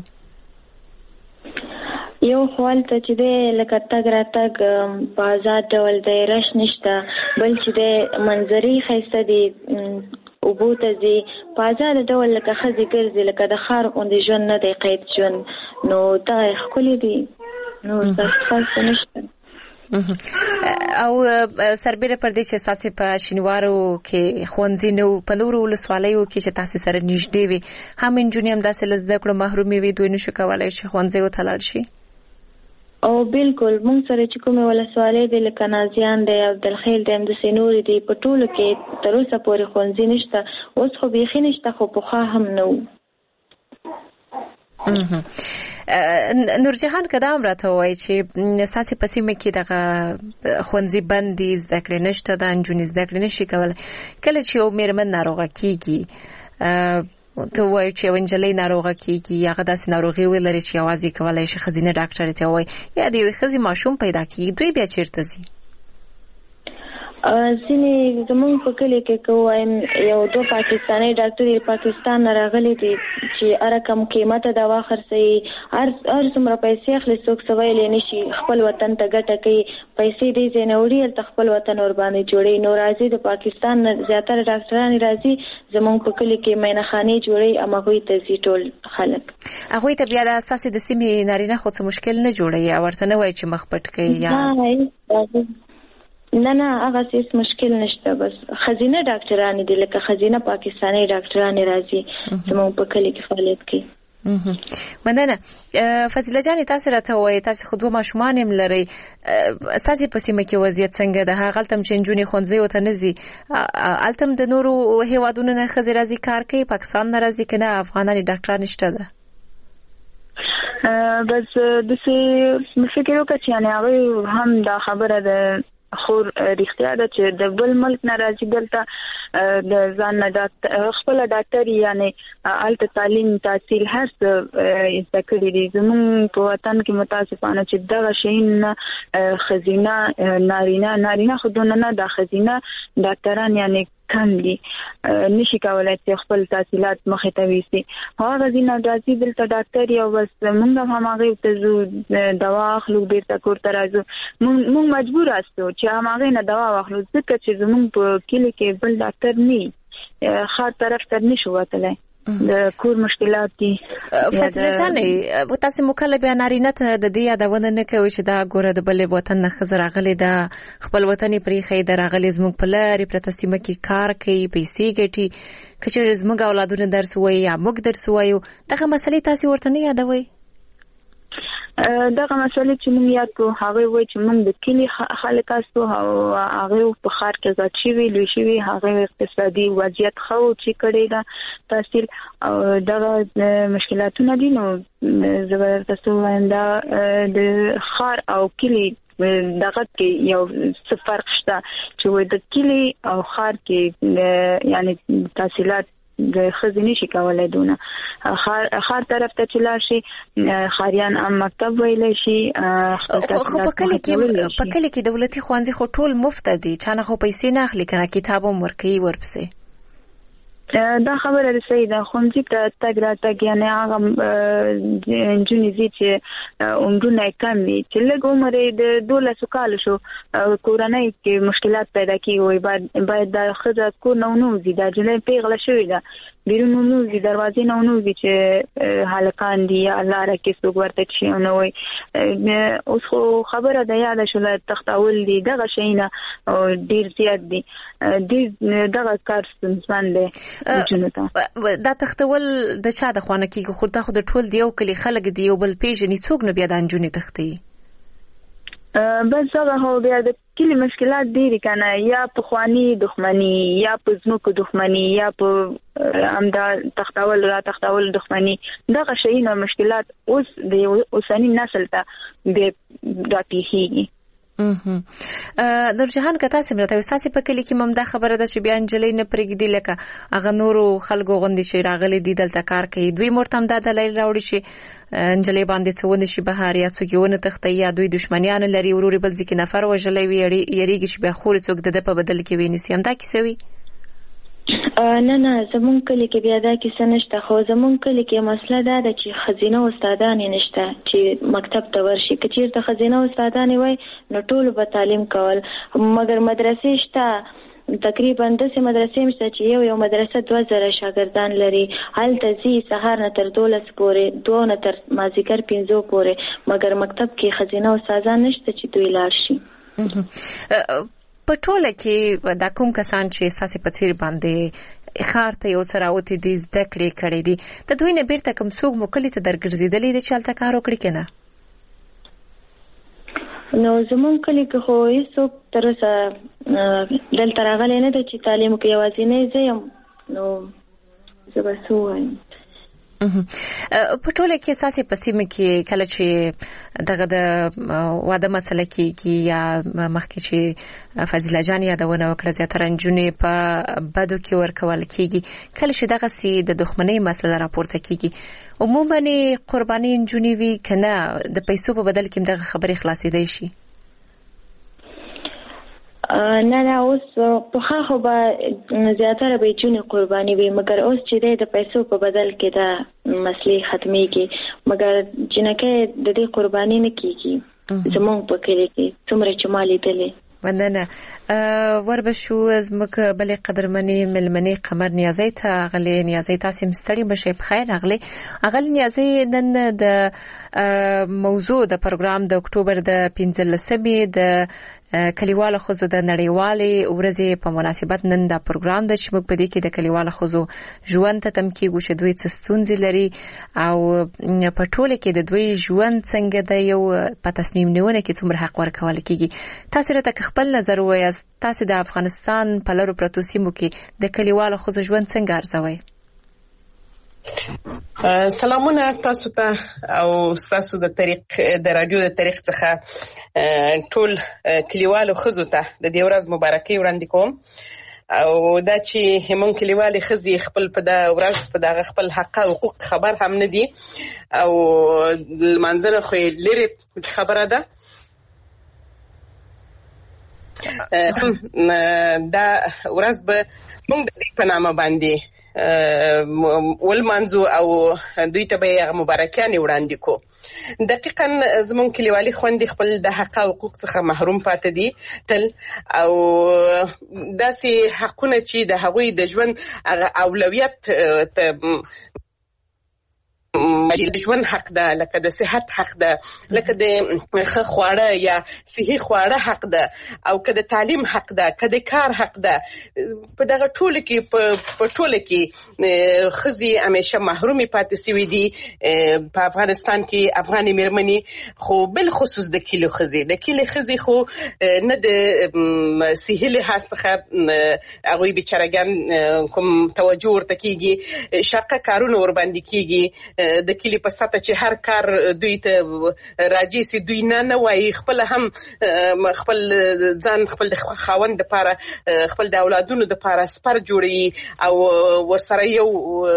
E: یو خپل ته چې د لکه تګ را تګ په آزاد ډول د رش نشته بل چې د منظرې ښایسته دي اوبو ته ځي په آزاد ډول لکه ښځې ګرځي لکه د ښار غوندې ژوند نه دی قید ژوند نو دا ښکلي دي نو څه نشته.
D: او سربېره پر دې چې تاسو په شینوارو کې ښوونځي نو په نورو ولسوالیو کې چې تاسو سره نږدې وي هم نجونې هم داسې له زده کړو محرومې وي دوی نشو کولی چې ښوونځیو ته لاړ شي؟
E: او بالکل مونږ سره چې کومه ولسوالۍ د لکه نازیان دی او دلخیل دی همداسې نورې دي په ټولو کې تر اوسه پورې ښوونځي نشته اوس خو بیخي نشته خو پخوا هم نه و.
D: نورجهان کدام راته وایي چې ستاسې په سیمه کې دغه ښوونځي بند دي زده کړې نشته ده نجونې زده کړې نشي کولی کله چې یو مېرمن ناروغه کېږي که وایي چې یو نجلۍ ناروغه کېږي هغه داسې ناروغي ولري چې یوازې کولی شي ښځینه ډاکټرې ته ووایي یا د یوې ښځې ماشوم پیدا کېږي دوی بیا چېرته ځي؟
E: ځینې زمونږ په کلي کې که ووایم یو دو پاکستاني ډاکټرې پاکستان نه راغلي دي چې هره کم قیمته دوا خرڅوي هر څومره پیسې اخلي څوک څه ویلی نه شي خپل وطن ته ګټه کوي پیسې دې ځای نه وړي هلته خپل وطن ورباندې جوړوي نو راځي د پاکستان نه زیاتره ډاکټرانې راځي زمونږ په کلي کې مینخانې جوړوي هم هغوی ته ځي ټول خلک
D: هغوی ته بیا د اساسې د سیمې نارینه خو څه مشکل نه جوړوي او ورته نه وایي چې مخ پټ کوي یا
E: نه هغه هیڅ مشکل نشته بس خزینه ډاکټرانې دي لکه خزینه پاکستاني ډاکټرانې راځي زموږ په کلي کې فعالیت کوي.
D: مننه. فضیله جان تاسو راته وایي تاسو خو دوه ماشومان هم لرئ تاسو په سیمه کې وضعیت څنګه ده هغه تم چې نجونې ښوونځیو ته نه ځي التم د نورو هیوادونو نه ښځې راځي کار کوي پاکستان نه راځي که نه افغانانې ډاکټران شته ده؟
F: بس داسې فکر وکړه چې یعنې هغوی هم دا خبره ده خو رښتیا ده چې د بل ملک نه راځي دلته د ځان نه خپل ډاکټر یعنی الته تعلیم تحصیل هر څه زده کړي دي زموږ په وطن کې متاسفانه چې دغه شی نه خزینه نارینه خودونه نه د خزینه ډاکټران یعنی کم دي نشي کولای چې خپل تحصیلات مخې ته ویسي هغه ځینې راځي دلته ډاکټر یو بس موږ هم هغه ته زو دوا اخلو بیرته کور ته راځو موږ مجبور یاستو چې هغه نه دوا واخلو ځکه چې زموږ په کلی کې بل ډاکټر نه خاص طرف ته نشو وتلای د کور مشکلات دي.
D: فضیله جان تاسو مکلف نارینه ته د دې یادونه نه کوي چې دا ګوره د بل وطن نه خزر غلي د خپل وطن پرې د راغلي زموږ په لارې پرتسمه کې کار کوي پیسې ګټي کچې زموږ اولادونه درس وایي یا موږ درس وایو دغه مسلې تاسو ورته نه یادوي؟
F: دغه مسلې چې موږ یاد کو هغه وایي چې موږ د کلی خلک تاسو او هغه په خار کې ځات شي لوي شي هغه اقتصادي وضعیت خو چې کړي دا تحصیل او دغه مشکلاتونه دي نو زبردست وایم دا د خار او کلی دغه کې یو څه فرق شته چې د کلی او خار کې یعنی تحصیلات د خزینه شي کولای دونه خار طرف ته چلا شي خاریان ام مکتب ویل شي
D: خو په کلی کې دولتي ښوونځي خو ټول مفت دي چانه خو پیسې نه اخلي کنه کتابو مرکي ورپسې
F: دا خبره رسېږي د ښوونځي ته تګ راتګ یعنی هغه نجونې چې عمرونه کم وي چې لږ عمر د 12 کال شو کورنۍ کې مشکلات پیدا کیږي باید د ښځه کو نو زیاده جلې پیغله شوې ده بیرون نوځي دروازې نه نوځي چې هلکان دي یا لاره کې څوک ورته شي نو وي اوس خو خبره د یاد شول تختاول دي دغه شینه ډیر زیات دي دغه کار ستونزمن دی جنته
D: دا تختول د چا د خوانه کې خو د ټول دیو کلی خلک دی یو بل پیژنې څوک نه بیا د انجونې تختی
F: بس هغه هو بیا د کلی مشکلات ډېرې کنه یا په خواني دښمنی یا په ځمکو دښمنی یا په امدا تختاول دښمنی دغه شیونه مشکلات اوس د اوسنی نسل ته د راپیږي
D: نورجهان کتا سمرته استاد په کلی کې ممدا خبره ده چې بیا انجلې نه پرېږدي لکه هغه نورو خلکو غوندي چې راغلي دي دلته کار کوي دوی مرتم دا دلایل راوړي چې انجلې باندې څونه شي بهار یا څوګونه تخته یا دوی دشمنیان لري وروري بل ځکه نفر وژلې وي یریږي چې به خوري څوک د په بدل کې ویني سم دا کیسه وي
E: نه زمون کلی کې بیا دا کیسه نشته خو زمون کلی کې مسله دا ده چې خزینه استادان نشته چې مکتب ته ورشي که چیرته خزینه استادان وای نو ټول به تعلیم کول مګر مدرسې شته تقریبا د سه مدرسې مشته چې یو مدرسه 2000 شاګردان لري هلته زی سهار نه تر 12 پورې 2 نه تر مازیګر 15 پورې مګر مکتب کې خزینه استادان نشته چې دوی لاړ شي
D: په ټوله کې دا کوم کسان چې اساسي په تیر باندې خار ته یو سره اوتی دي زده کړې دي د دوی نه بیرته کوم څوک مکلې ته درګرځیدلې دي چې هلته کار وکړي کنه
E: نو زمون کلی کې خو هیڅوک تر اوسه دلته راغلی نه دی چې تعلیم کې یوازینی زه یم نو زه به څه ووایم
D: په ټوله کې اساسي په سیمه کې کله چې دغه د واده مسله کې یا مخکې چې فضیله جان یادونه وکړه زیاتره نجونې په بدو کې ورکول کېږي کله چې دغه سي د دښمنۍ مسله راپورته کېږي عموما قرباني نجونې وي کنه د پیسو په بدل کې دغه خبرې خلاصېدای شي
E: نه اوس په خو به زیاتره به چونی قرباني وي مګر اوس چې د پیسو په بدل کې دا مسلې ختميږي مګر جنکه د دې قرباني نه کیږي زموږ په کلی کې څومره چې مالي دلې
D: مننه وربشو زمک بلې قدرمنې ملمنې قمر نیازی ته غلې نیازی تاسو مستړي بشي په خیر غلې اغل نیازی نن د موضوع د پروګرام د اکتوبر د 15مې د کلیواله خوځو د نړیوالې ورځې په مناسبت نن دا پروګرام د چې موږ په دې کې د کلیواله خوځو ژوند ته تم کېږو چې دوی څه ستونزې لري او په ټوله کې د دوی ژوند څنګه د یو په تصمیم نیونه کې څومره حق ورکول کېږي تاسو راته خپل نظر وایاست تاسو د افغانستان په لارو پروتو سیمو کې د کلیواله خوځو ژوند څنګه ارزوي
G: سلامونه تاسو ته او تاسو د طریق د رادیو د طریق څخه ټول کلیوالو خزو ته د دې ورځ مبارکي وړاندې کوم او دا چې همون کلیوالي خزي خپل په د ورځ په دغه خپل حق او حقوق خبر هم نه دي او منځنه خو لري خبره ده دا ورځ به موږ د دې په نامه باندې ولمنځو او دوی ته به مبارکانه وړاندې کو دقیقاً زمون کلیوالي خوندې خپل د حق او حقوق څخه محروم پاتې دي تل او داسې حقونه چې د هغوی د ژوند اولویت د ژوند حق ده لکه د صحت حق ده لکه د ښه خواړه یا صحي خواړه حق ده او که د تعلیم حق ده که د کار حق ده په دغه ټولو کې په ټوله کې ښځې همیشه محرومې پاتې سوي دي په افغانستان کې افغاني مېرمنې خو بالخصوص د کلیو ښځې د کلي ښځې خو نه د صحي لحاظ څخه هغوی بیچارهګان کوم توجه ورته کېږي شاقه کارونه ورباندې کېږي د کلی په ساته چې هر کار دوی ته راځي سي دوی نه وایي خپل هم خپل ځان خپل د خاوند لپاره خپل د اولادونو لپاره سپر جوړي او ورسره یو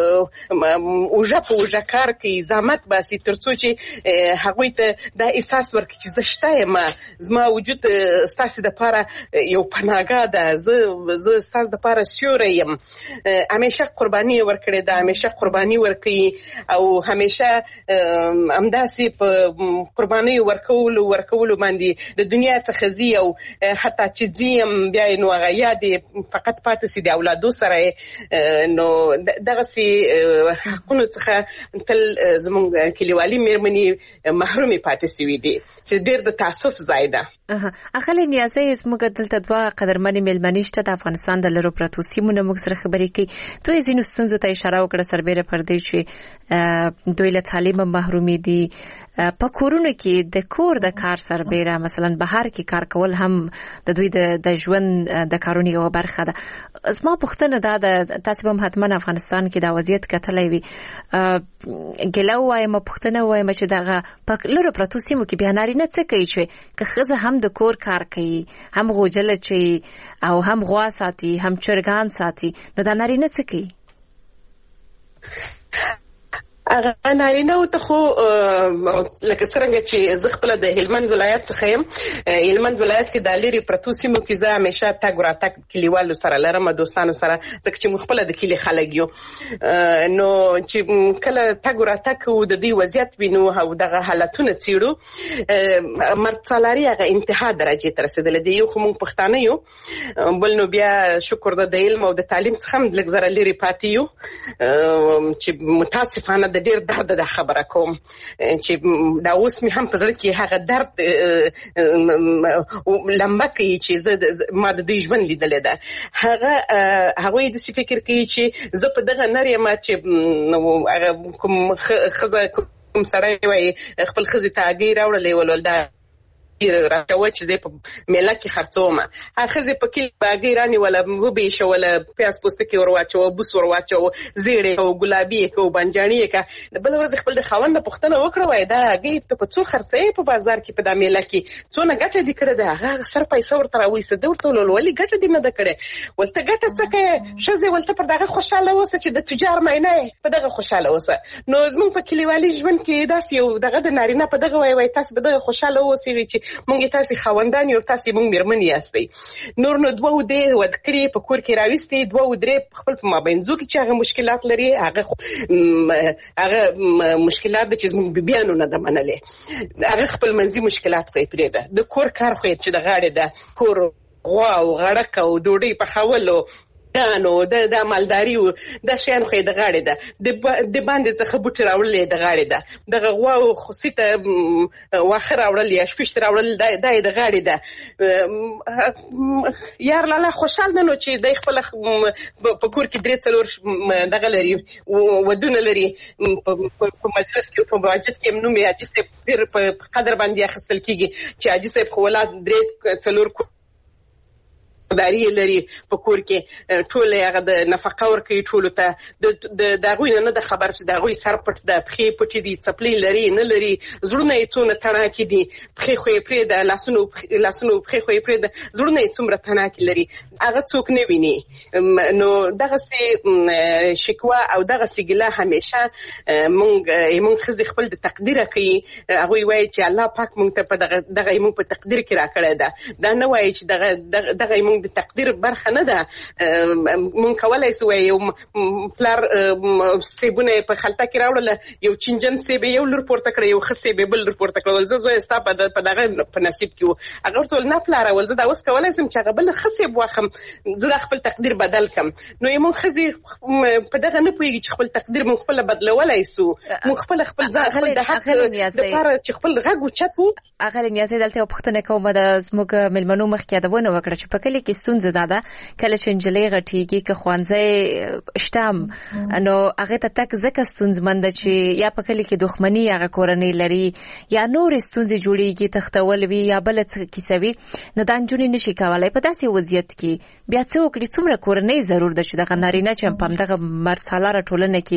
G: اوجه کار کوي زحمت باسي ترڅو چې هغوی ته دا احساس ورکړي چې زه شته یم زما وجود ستاسو لپاره یو پناهګاه ده زه ستاسو لپاره سیوری یم همیشه قرباني ورکړې ده همیشه قرباني ورکړي او او همیشه همداسې په قرباني ورکولو باندې د دنیا څخه زی او حتی چې زیم بیا نو هغه یاد فقط پاتې سي د اولادو سره نو دغه سي حقونو څخه تل زموږ کلیوالي مېرمنې محرومې پاتې سوي دي چې ډېر د تاسف ځای ده.
D: اخلي نیازه زموږ دلته دوه قدرمنې مېلمنې شته د افغانستان د لرو پرتو سیمونو موږ سره خبرې کوي. دوی ځینو ستونزو ته اشاره وکړه سربېره پر دې چې دوی له تعلیم محرومې دي. په کورونو کې د کور د کار سربېره مثلا بهر کې کار کول هم د دوی د ژوند د کارونو یو برخه ده. زما پوښتنه دا ده تاسو هم حتما افغانستان کې دا وضعیت کتلی وي. ګیله وایم پوښتنه وایم چې دغه په لرو پرتو سیمو کې بیا نارینه څه کوي چې که ښځه هم د کور کار کوي هم غوجله چي او هم غوا ساتي هم چرګان ساتي نو دا نارینه څه کوي؟
G: هغه نارینه ته خو لکه څنګه چې زه خپل د هلمند ولایت څخه یم. هلمند ولایت کې د لری پرتو سیمو کې زه همیشه تګ راتګ کلیوالو سره لرم دوستانو سره ځکه چې موږ خپل د کلی خلک یو نو چې کله تګ راتګ او د دې وضعیت وینو او دغه حالتونه څیړو مرڅلاري هغه انتها درجه ته رسیدل دي. یو خو موږ پښتانه یو بل نو بیا شکر د علم او د تعلیم څخه هم لږ زره لري پاتې یو چې متاسفانه د ډیر درد د خبره کوم چې دا اوس می هم په زړه کې هغه درد لمبکې چې ما د دې ژوند لیدل ده. هغه د څه فکر کوي چې زه په دغه نری ما چې کوم خزه کوم سره وي خپل خزه تاګي راوړلې ولول دا راځو چې زه په میله کې خرڅوم. هغه زه په کې باګیرانی ولا وبې شو ولا پیاس پوستکی ورواچو بوس ورواچو زیړې او ګلابي او بنجانی کا بل ورځ خپل د خوند پښتنه وکړه وای دا هغه په څو خرڅې په بازار کې په د میله کې څونه ګټه دي کړې ده هغه سر پیسې ورته راوېسته د ورته ولولي ګټه دي نه ده کړې ولته ګټه څه کې شزه ولته پر دغه خوشاله وسه چې د تجار مینه په دغه خوشاله وسه. نو زموږ په کلیوالي ژوند کې داس یو دغه د نارینه په دغه وای تاسو به دغه خوشاله وسه چې مونږ تاسو خوندان یو تاسو مونږ مېرمنې یاستئ. نور نو دوه دې ودکري په کور کې راوستي دوه درې خپل په مابینځو کې چې هغه مشکلات لري هغه مشکلات چې زموږ بیانونه نه د منلې هغه خپل منځي مشکلات کوي پرې ده د کور کار خو چې د غاړې ده کور غوا او غړک او ډوډۍ په خولو نو د مالداري او د شین خو د غاړې ده د باندې څخه بوټي راوړلې د غاړې ده د غوا او خصيته واخر راوړلې شپشت راوړل د غاړې ده. یار لاله خوشاله نو چې د خپل په کور کې درې څلور دغه لري ودونه لري په مجلس کې په واجب کې نو مې اجازه په قدر باندې اخیستل کیږي چې اجازه په ولادت درې څلور داری لري په کور کې ټول هغه د نفقه ورکوي ټول ته د غوی نه د خبر چې د غوی سر پټ د پخې پټې دي چپلې لري نه لري زړونه یې څونه تناکي دي پخې خو یې پرې د لاسونو پخې خو یې پرې د زړونه یې څومره تناکي لري هغه څوک نه ویني. نو دغه سي شکوا او دغه سي ګله همیشه مونږ خزي خپل د تقدیر کوي هغه وایي چې الله پاک مونږ ته په دغه مونږ په تقدیر کې راکړی ده دا نه وایي چې دغه مونږ د تقدیر برخه نه ده. مونږ کولای سو یو پلار سیبونه په خلطه کې راوړل یو چنجن سیب یو لور پورته کړ یو خسیب بل لور پورته کړ زه ستا په دغه په نصیب کې هغه ټول نه پلار ول زه دا اوس کولای سم چې هغه بل خسیب واخم زه خپل تقدیر بدل کم. نو مونږ خزي په دغه نه پويږي چې خپل تقدیر مونږ خپل بدلولای سو مونږ خپل ځان خپل د حق لپاره چې خپل غږ وچتو.
D: اغه نیازه دلته پښتنه کوم د زموږ ملمنو مخ کې ادبونه وکړه چې په کلی کې ستونزه ده کله چې انجلۍ غټيږي که خوانځي شتم نو هغه ته تک زکه ستونزمند چې یا په کلی کې دښمنی هغه کورنۍ لري یا نور ستونزې جوړيږي تختول وی یا بل څه کیسوي نو دا انجونی نشي کولای په داسې وضعیت کې بیا څه وکړي څومره کورنۍ ضرور ده چې د نارینه چې په دغه مرڅلاره ټولنه کې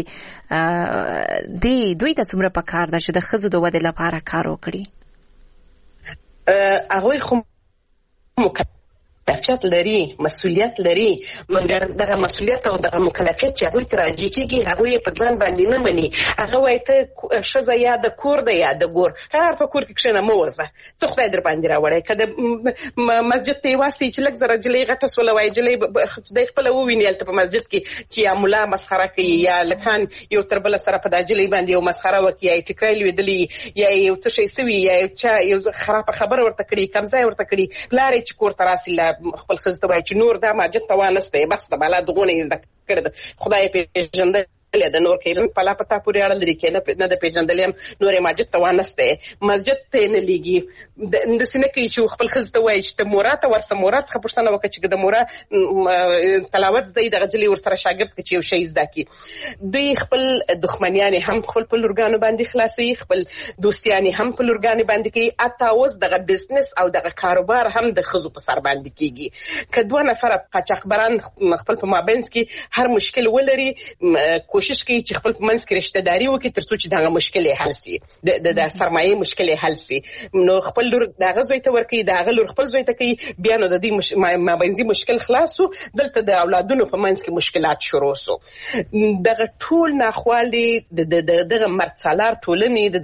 D: دوی ته څومره پکار ده چې د خزو د ودې لپاره کار وکړي.
G: هغه خو مکلفیت لري، مسؤلیت لري، مګر دغه مسؤلیت او دغه مکلفیت چې هغه تراجی کیږي هغه په ځان باندې نه مني. هغه وایي ته شزه یا د کور د یا د ګور هر په کور کې کښنه مو وزه څه خدای در باندې راوړی. کله مسجد ته واسي چې لږ زره جلې غټه سول وای جلې د خپل وویني الته په مسجد کې چې یا مولا مسخره کوي یا لکان یو تر بل سره په د جلې باندې یو مسخره وکي یا ټکرای لویدلی یا یو څه شي سوي یا یو خراب خبر ورته کړی کمزای ورته کړی لارې چې کور تراسي خپل خزته وای چې نور دا مسجد ته وانسته بس د بالا دغونه زده کړ خدای پیژنده د نور کې په لا پتا پورې اړه لري کې نه د پیژندلم نور مسجد ته وانسته مسجد ته نه لګي د سینه کې چې خپل خزته وای چې ته مورات ورسره مورات څخه پښتنه وکړي چې د مورا تلاوت زده د غجلي ورسره شاګرد کې یو شی زده کی دوی خپل دښمنیان هم خپل په لورګانو باندې خلاصي خپل دوستيان هم په لورګانو باندې کې اته اوس دغه بزنس او دغه کاروبار هم د خزو په سر باندې کیږي کدوه نفر قاچاقبران خپل په مابینس کې هر مشکل ولري کوشش کوي چې خپل په منځ کې رشتہ داری وکړي ترڅو چې دغه مشکل حل شي د سرمایه مشکل حل شي. نو خپل لور دغه زوی ته ورکی دغه لور خپل زوی ته کوي بیا نو د دې مابینځي مشکل خلاصو دلته د اولادونو په منځ کې مشکلات شروع شو. دغه ټول ناخوالي دغه مرڅالار ټولنې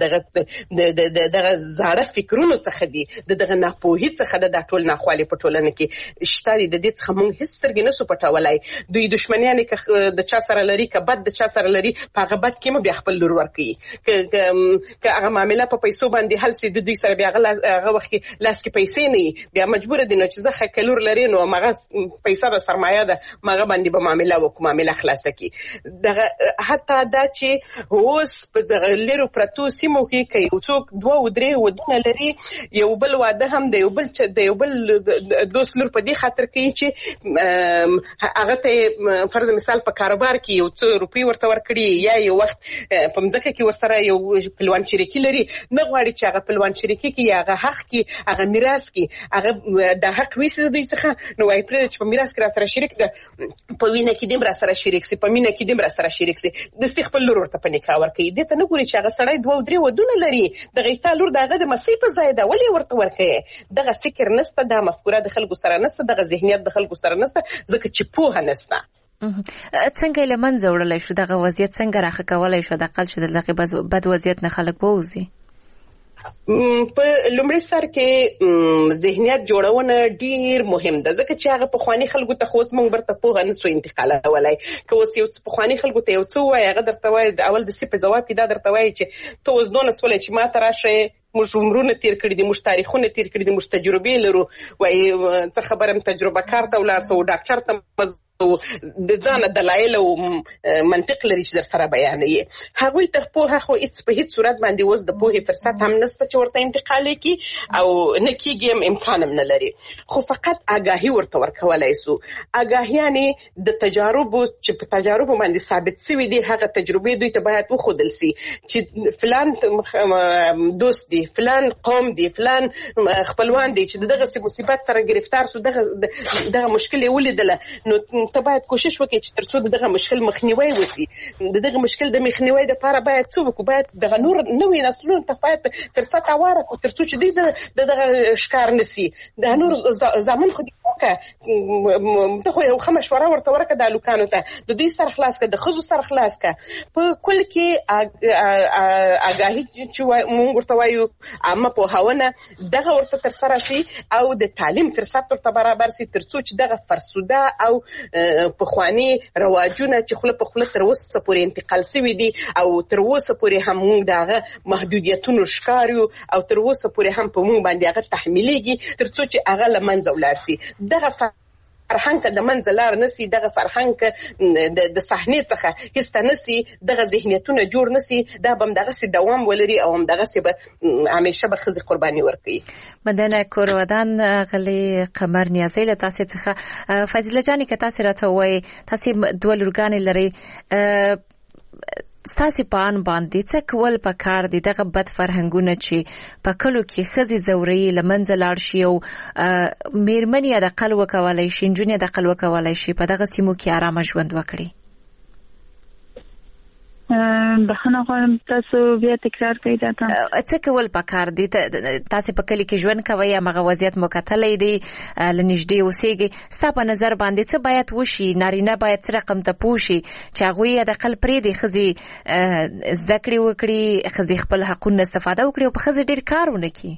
G: دغه زړه فکرونو څخه دي دغه ناپوهي څخه د ټول ناخوالي په ټولنه کې شتاري د دې څخه مونږ هیڅ سترګې نه سو پټولای. دوی دشمنیان د چا سره لري کبد د چا سره لري په غبط کې م بیا خپل لور ورکي که هغه معاملې په پیسو باندې حل سي د دوی سره بیا هغه وخت کې لاس کې پیسې نه بیا مجبور دي نو چې زه خکلور لري نو مغه پیسې د سرمایه ده مغه باندې به معاملې وکړه معاملې خلاصه کی دغه حتی دا چې اوس په دغه لرو پرتو سیمو کې کوي څوک دوه او درې ودونه لري یو بل واده هم د یو بل دوست لور په دې خاطر کوي چې هغه ته فرض مثال په کاروبار کې یو څو روپی ورته ورکړي یا یو وخت په مځکه کې ورسره یو پلوان شریکی لري نه غواړي چې هغه پلوان شریکی کې هغه حق کې هغه میراث کې هغه د حق ویسه دوی څخه نو وايي پر چې په میراث کې را سره شریک ده په وینه کې دیم را سره شریک سي په مینه کې دیم را سره شریک سي د خپل لور ورته په نکاح ورکړي دته نه ګوري چې هغه سړی دوه او درې ودونه لري دغه تا لور دغه د مسیح په ځای دا ولې ورته ورکړي دغه فکر نسته د مفکوره د خلکو سره نسته دغه ذهنیت د خلکو سره نسته ځکه چې پوهه نسته.
D: څنګه لمن زوړلای شو دغه وضعیت څنګه راخه کولای شو د اقل شو دغه بد وضعیت نه خلک ووزي؟
G: په لومړي سر کې ذهنیت جوړونه ډیر مهم ده ځکه چې هغه په خواني خلکو ته خوښ مونږ برته پوهه نه سو انتقالولای که اوس یو په خواني خلکو ته یو څو وای هغه درته وای د اول د سی په جواب کې دا درته وای چې ته اوس دونه سولې چې ما ته راشه موږ عمرونه تیر کړی دي موږ تاریخونه تیر کړی دي موږ تجربه لرو وای څه خبرم تجربه کار ته ولر سو ډاکټر ته د ځان دلایل او منطق لري چې در سره بیانوي هغه ته په خو هیڅ صورت باندې وز د پوهې فرصت هم نشته چې ورته انتقال کی او نه کیږي امکان هم نه لري خو فقط آگاهی ورته ورکولای سو آگاهی یعنی د تجارب چې په تجارب باندې ثابت شوی دي هغه تجربه دوی ته باید وخدل سي چې فلان دوست دي فلان قوم دي فلان خپلوان دي چې دغه مصیبت سره گرفتار سو دغه مشکل ولیدله نو ته باید کوشش وکړې چې ترڅو دغه مشکل مخنیوي وسی دغه مشکل د مخنیوي لپاره باید څه وکړو باید دغه نور نوې نسلونو ته باید فرصت اواره کو ترڅو چې دغه ښکار نسی د نور زمون خو وکړه ته خو یو مشوره ورته ورکړه د لوکانو ته د دوی سره خلاص کړه د خزو سره خلاص کړه په کل کې آگاهی چې مونږ ورته وایو عامه پوهاونه دغه ورته تر سره سي او د تعلیم فرصت ورته برابر سي ترڅو چې دغه فرسوده او په خواني رواجونه چې خپل په خپل تر اوسه پورې انتقال شوی دي او تر اوسه پورې هم موږ دغه محدودیتونو ښکاریو او تر اوسه پورې هم په موږ باندې هغه تحمیلېږي ترڅو چې هغه لمنځه ولاړ سي دغه فرهنګ د منځلار نسی دغه فرهنګ د صحنه څخه هیڅ نسی دغه ذهنیتونه جوړ نسی دا بم دغه سي دوام ولري او هم دغه سي به همیشه به خزي قرباني ورکړي.
D: مدنه کورودان غلي قمر نیازی له تاسو څخه فضیله جان کې تاسو راته وای تاسو دوه لورګان لري ستاسو په ان باندې څه کول پکار دي دغه بد فرهنګونه چې په کلو کې خزي زوري لمنځه لاړ شي او میرمنې د قل وکولای شي انجونې د قل وکولای شي په دغه سیمو کې آرام ژوند وکړي.
F: بخنه غواړم تاسو بیا تکرار کړئ دا ته
D: څه کول پکار دي تاسو په کلی کې ژوند کوي یا مغه وضعیت مکتلې دي لنږدې اوسېږي ستاسو په نظر باندې څه باید وشي نارینه باید څه رقم ته پوشي چې هغه د خپل پرې دي خزي زده کړې وکړي خزي خپل حقوقو استفاده وکړي او په خزي ډیر کارونه کوي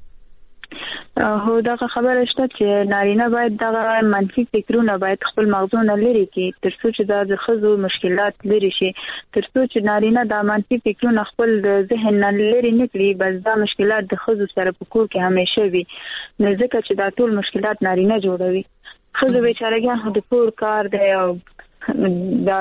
F: هو دا خبره شته چې نارینه باید دا منفي فکرونه باید خپل مغزونه لري کې ترڅو چې د خزو مشکلات لري شي ترڅو چې نارینه دا منفي فکرونه خپل ذهن نه لري نه کړي بس دا مشکلات د خزو سره په کور کې همیشه وي نو ځکه چې دا ټول مشکلات نارینه جوړوي خزو بیچارهګان د کور کار دی او دا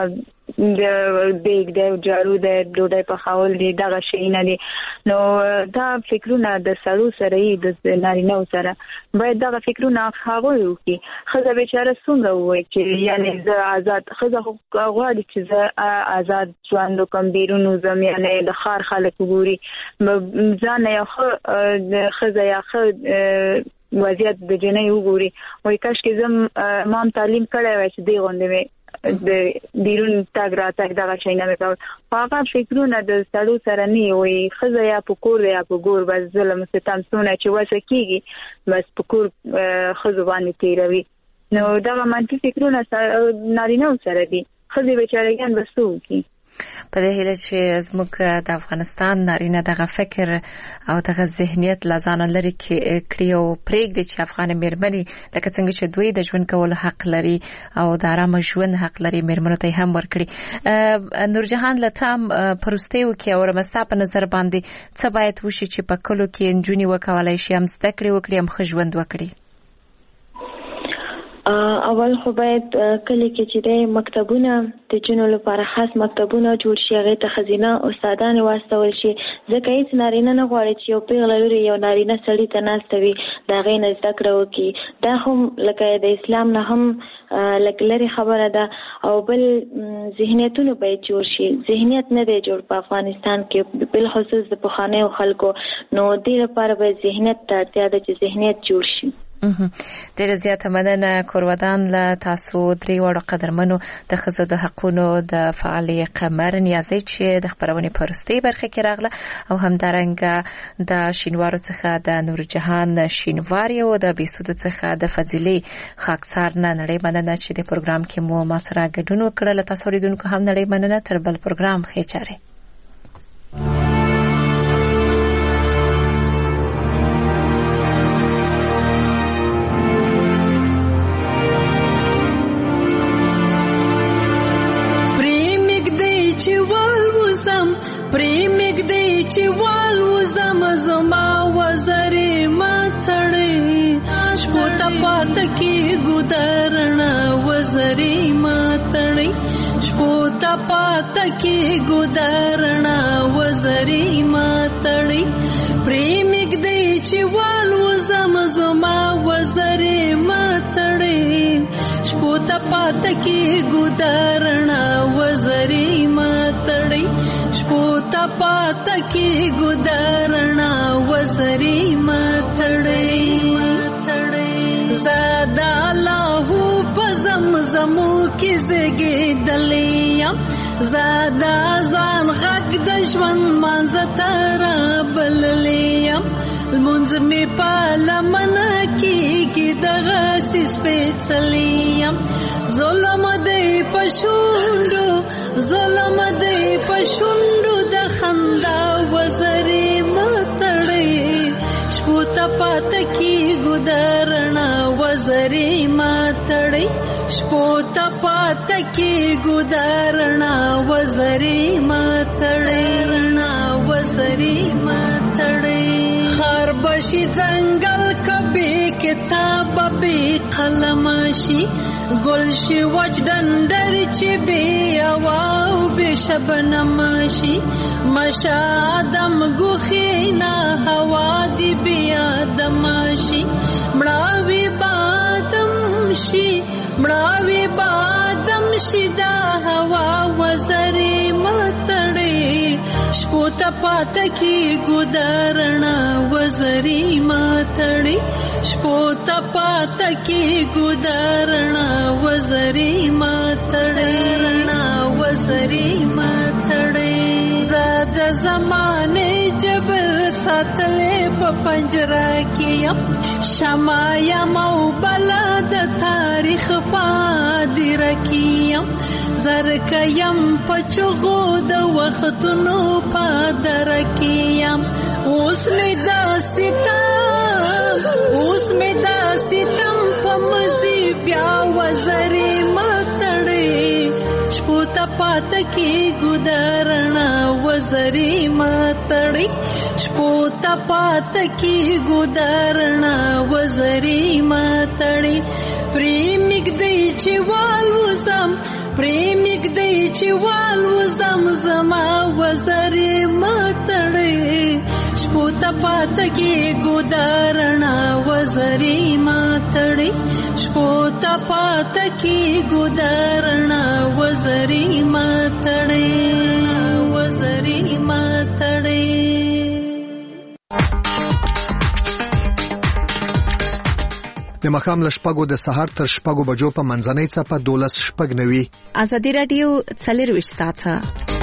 F: د جارو د ډوډۍ په خاول دي دغه شي نه دي نو دا فکرونه د سړو سره د نارینه سره باید دغه فکرونه هغه وکړي خزه بیچاره څومره وای چې یعنی زه آزاد خزه غواړي چې زه آزاد ژوند کوم بیرون وزم یعنی د خار خلک ګوري ځان یې خو خزه یې وضعیت د جنې وګوري وای کاش کې زم مام تعلیم کړی وای چې دی غونډه د بیرون تاګ راتګ دغه شي نه وکاو هغه فکرونه د سړو سره نه وي خزه یا په کور یا په ګور بس ظلم ستم سونه چې وسه کیږي بس په کور خزه باندې تیروي نو دغه منفي فکرونه نارینه سره دي خزه بیچارهګان بسو کی
D: په دې هیله چې زموږ د افغانستان نارینه دغه فکر او دغه ذهنیت لازانه لري کړي او پرېږدي چې افغان مېرمنې لکه څنګه چې دوی د ژوند کولو حق لري او د آرام ژوند حق لري مېرمنو ته هم ورکړي نورجهان لتام پروستیو کې او رمستا په نظر باندې څه باید وشي چې په کلو کې نجونې وکولای شي هم زده کړې وکړي هم ښه ژوند وکړي
E: اول خو باید کلی کې چې د مکتبونه د جنو لپاره خاص مکتبونه جوړ شي هغه ته خزینه استادان واستول شي ځکه هیڅ نارینه نه غواړي چې یو پیغله لري یو نارینه سړی ته ناستوي دا غي نه زده کړو کې دا هم لکه د اسلام نه هم لکه خبره ده او بل ذهنیتونه باید جوړ شي ذهنیت نه دی جوړ په افغانستان کې بل خصوص د پخوانیو خلکو نو دې لپاره باید ذهنیت ته اړتیا ده چې ذهنیت جوړ شي
D: ډېر زیاته مننه کورودان له تاسو درې وړو قدرمنو د ښځو د حقونو د فعالې قمر نیازی چې د خبرونې پرستی برخه کې راغله او همدارنګه د شینوارو څخه د نورجهان شینواری او د بیسود څخه د فضیلی خاکسار نه نړۍ مننه چې د پروګرام کې مو ما سره ګډون وکړل تاسو ریدونکو هم نړۍ مننه تر بل پروګرام ښه چاره
H: پریمګ دی چې وال وزم زما وزرې ماتړې شپو ته پات کې ګودرنا وزرې ماتړې شپو ته پات کې ګودرنا وزرې ماتړې پریمګ دی چې وال وزم زما وزرې ماتړې شپو ته پات کې ګودرنا وزرې ماتړې پوتا پاتا کی گدارنا وزری ماتڑی زادا لاہو پزمزمو کی زگی دلیم زادا زان غک دشمن مانزتارا بللیم المنز می پالمنا کی دغاسی سپیڅلیم ظلم دی پشوندو ظلم دی پشوندو د خندا وزری ماتړی شپو ته پات کی ګدارنا وزری ماتړی شپو ته پات کی ګدارنا وزری ماتړی وزری ماتړی خار بشي ځنګل کبي کتاب به قلمشي گلشی وجدان در چی بی اواو بی شبنمشی مشادم گوخینا هوا دی بی آدمشی مراوی بادم شی دا هوا وزری ماتڑی شپو تا پاتا کی گدارنا وزری ماتڑی شپو تا پاتا کی گدارنا وزری ماتڑی وزری ماتڑی د زمانه جبر ساتلې په پنجره کې شمع یم او بلا د تاریخ پادر کې زرک یم په چغو د وختونو پادر کې اوس مې دا ستم په مزي بیا وزري ماتړې شپو ته پات کې ګدارنا وزري ماتړې شپو ته پات کې ګدارنا وزري ماتړې پریمګ دی چې والوزم زما وزري ماتړې شپو ته پات کې ګدارنا وزري ماتړې شپو ته پات کې ګدارنا وزري ماتړې وزري ماتړې
I: د مخام لشپګو د سحر تر شپګو بجو په منځنۍ څپه 12:09
D: ازادي رادیو 24 ساعته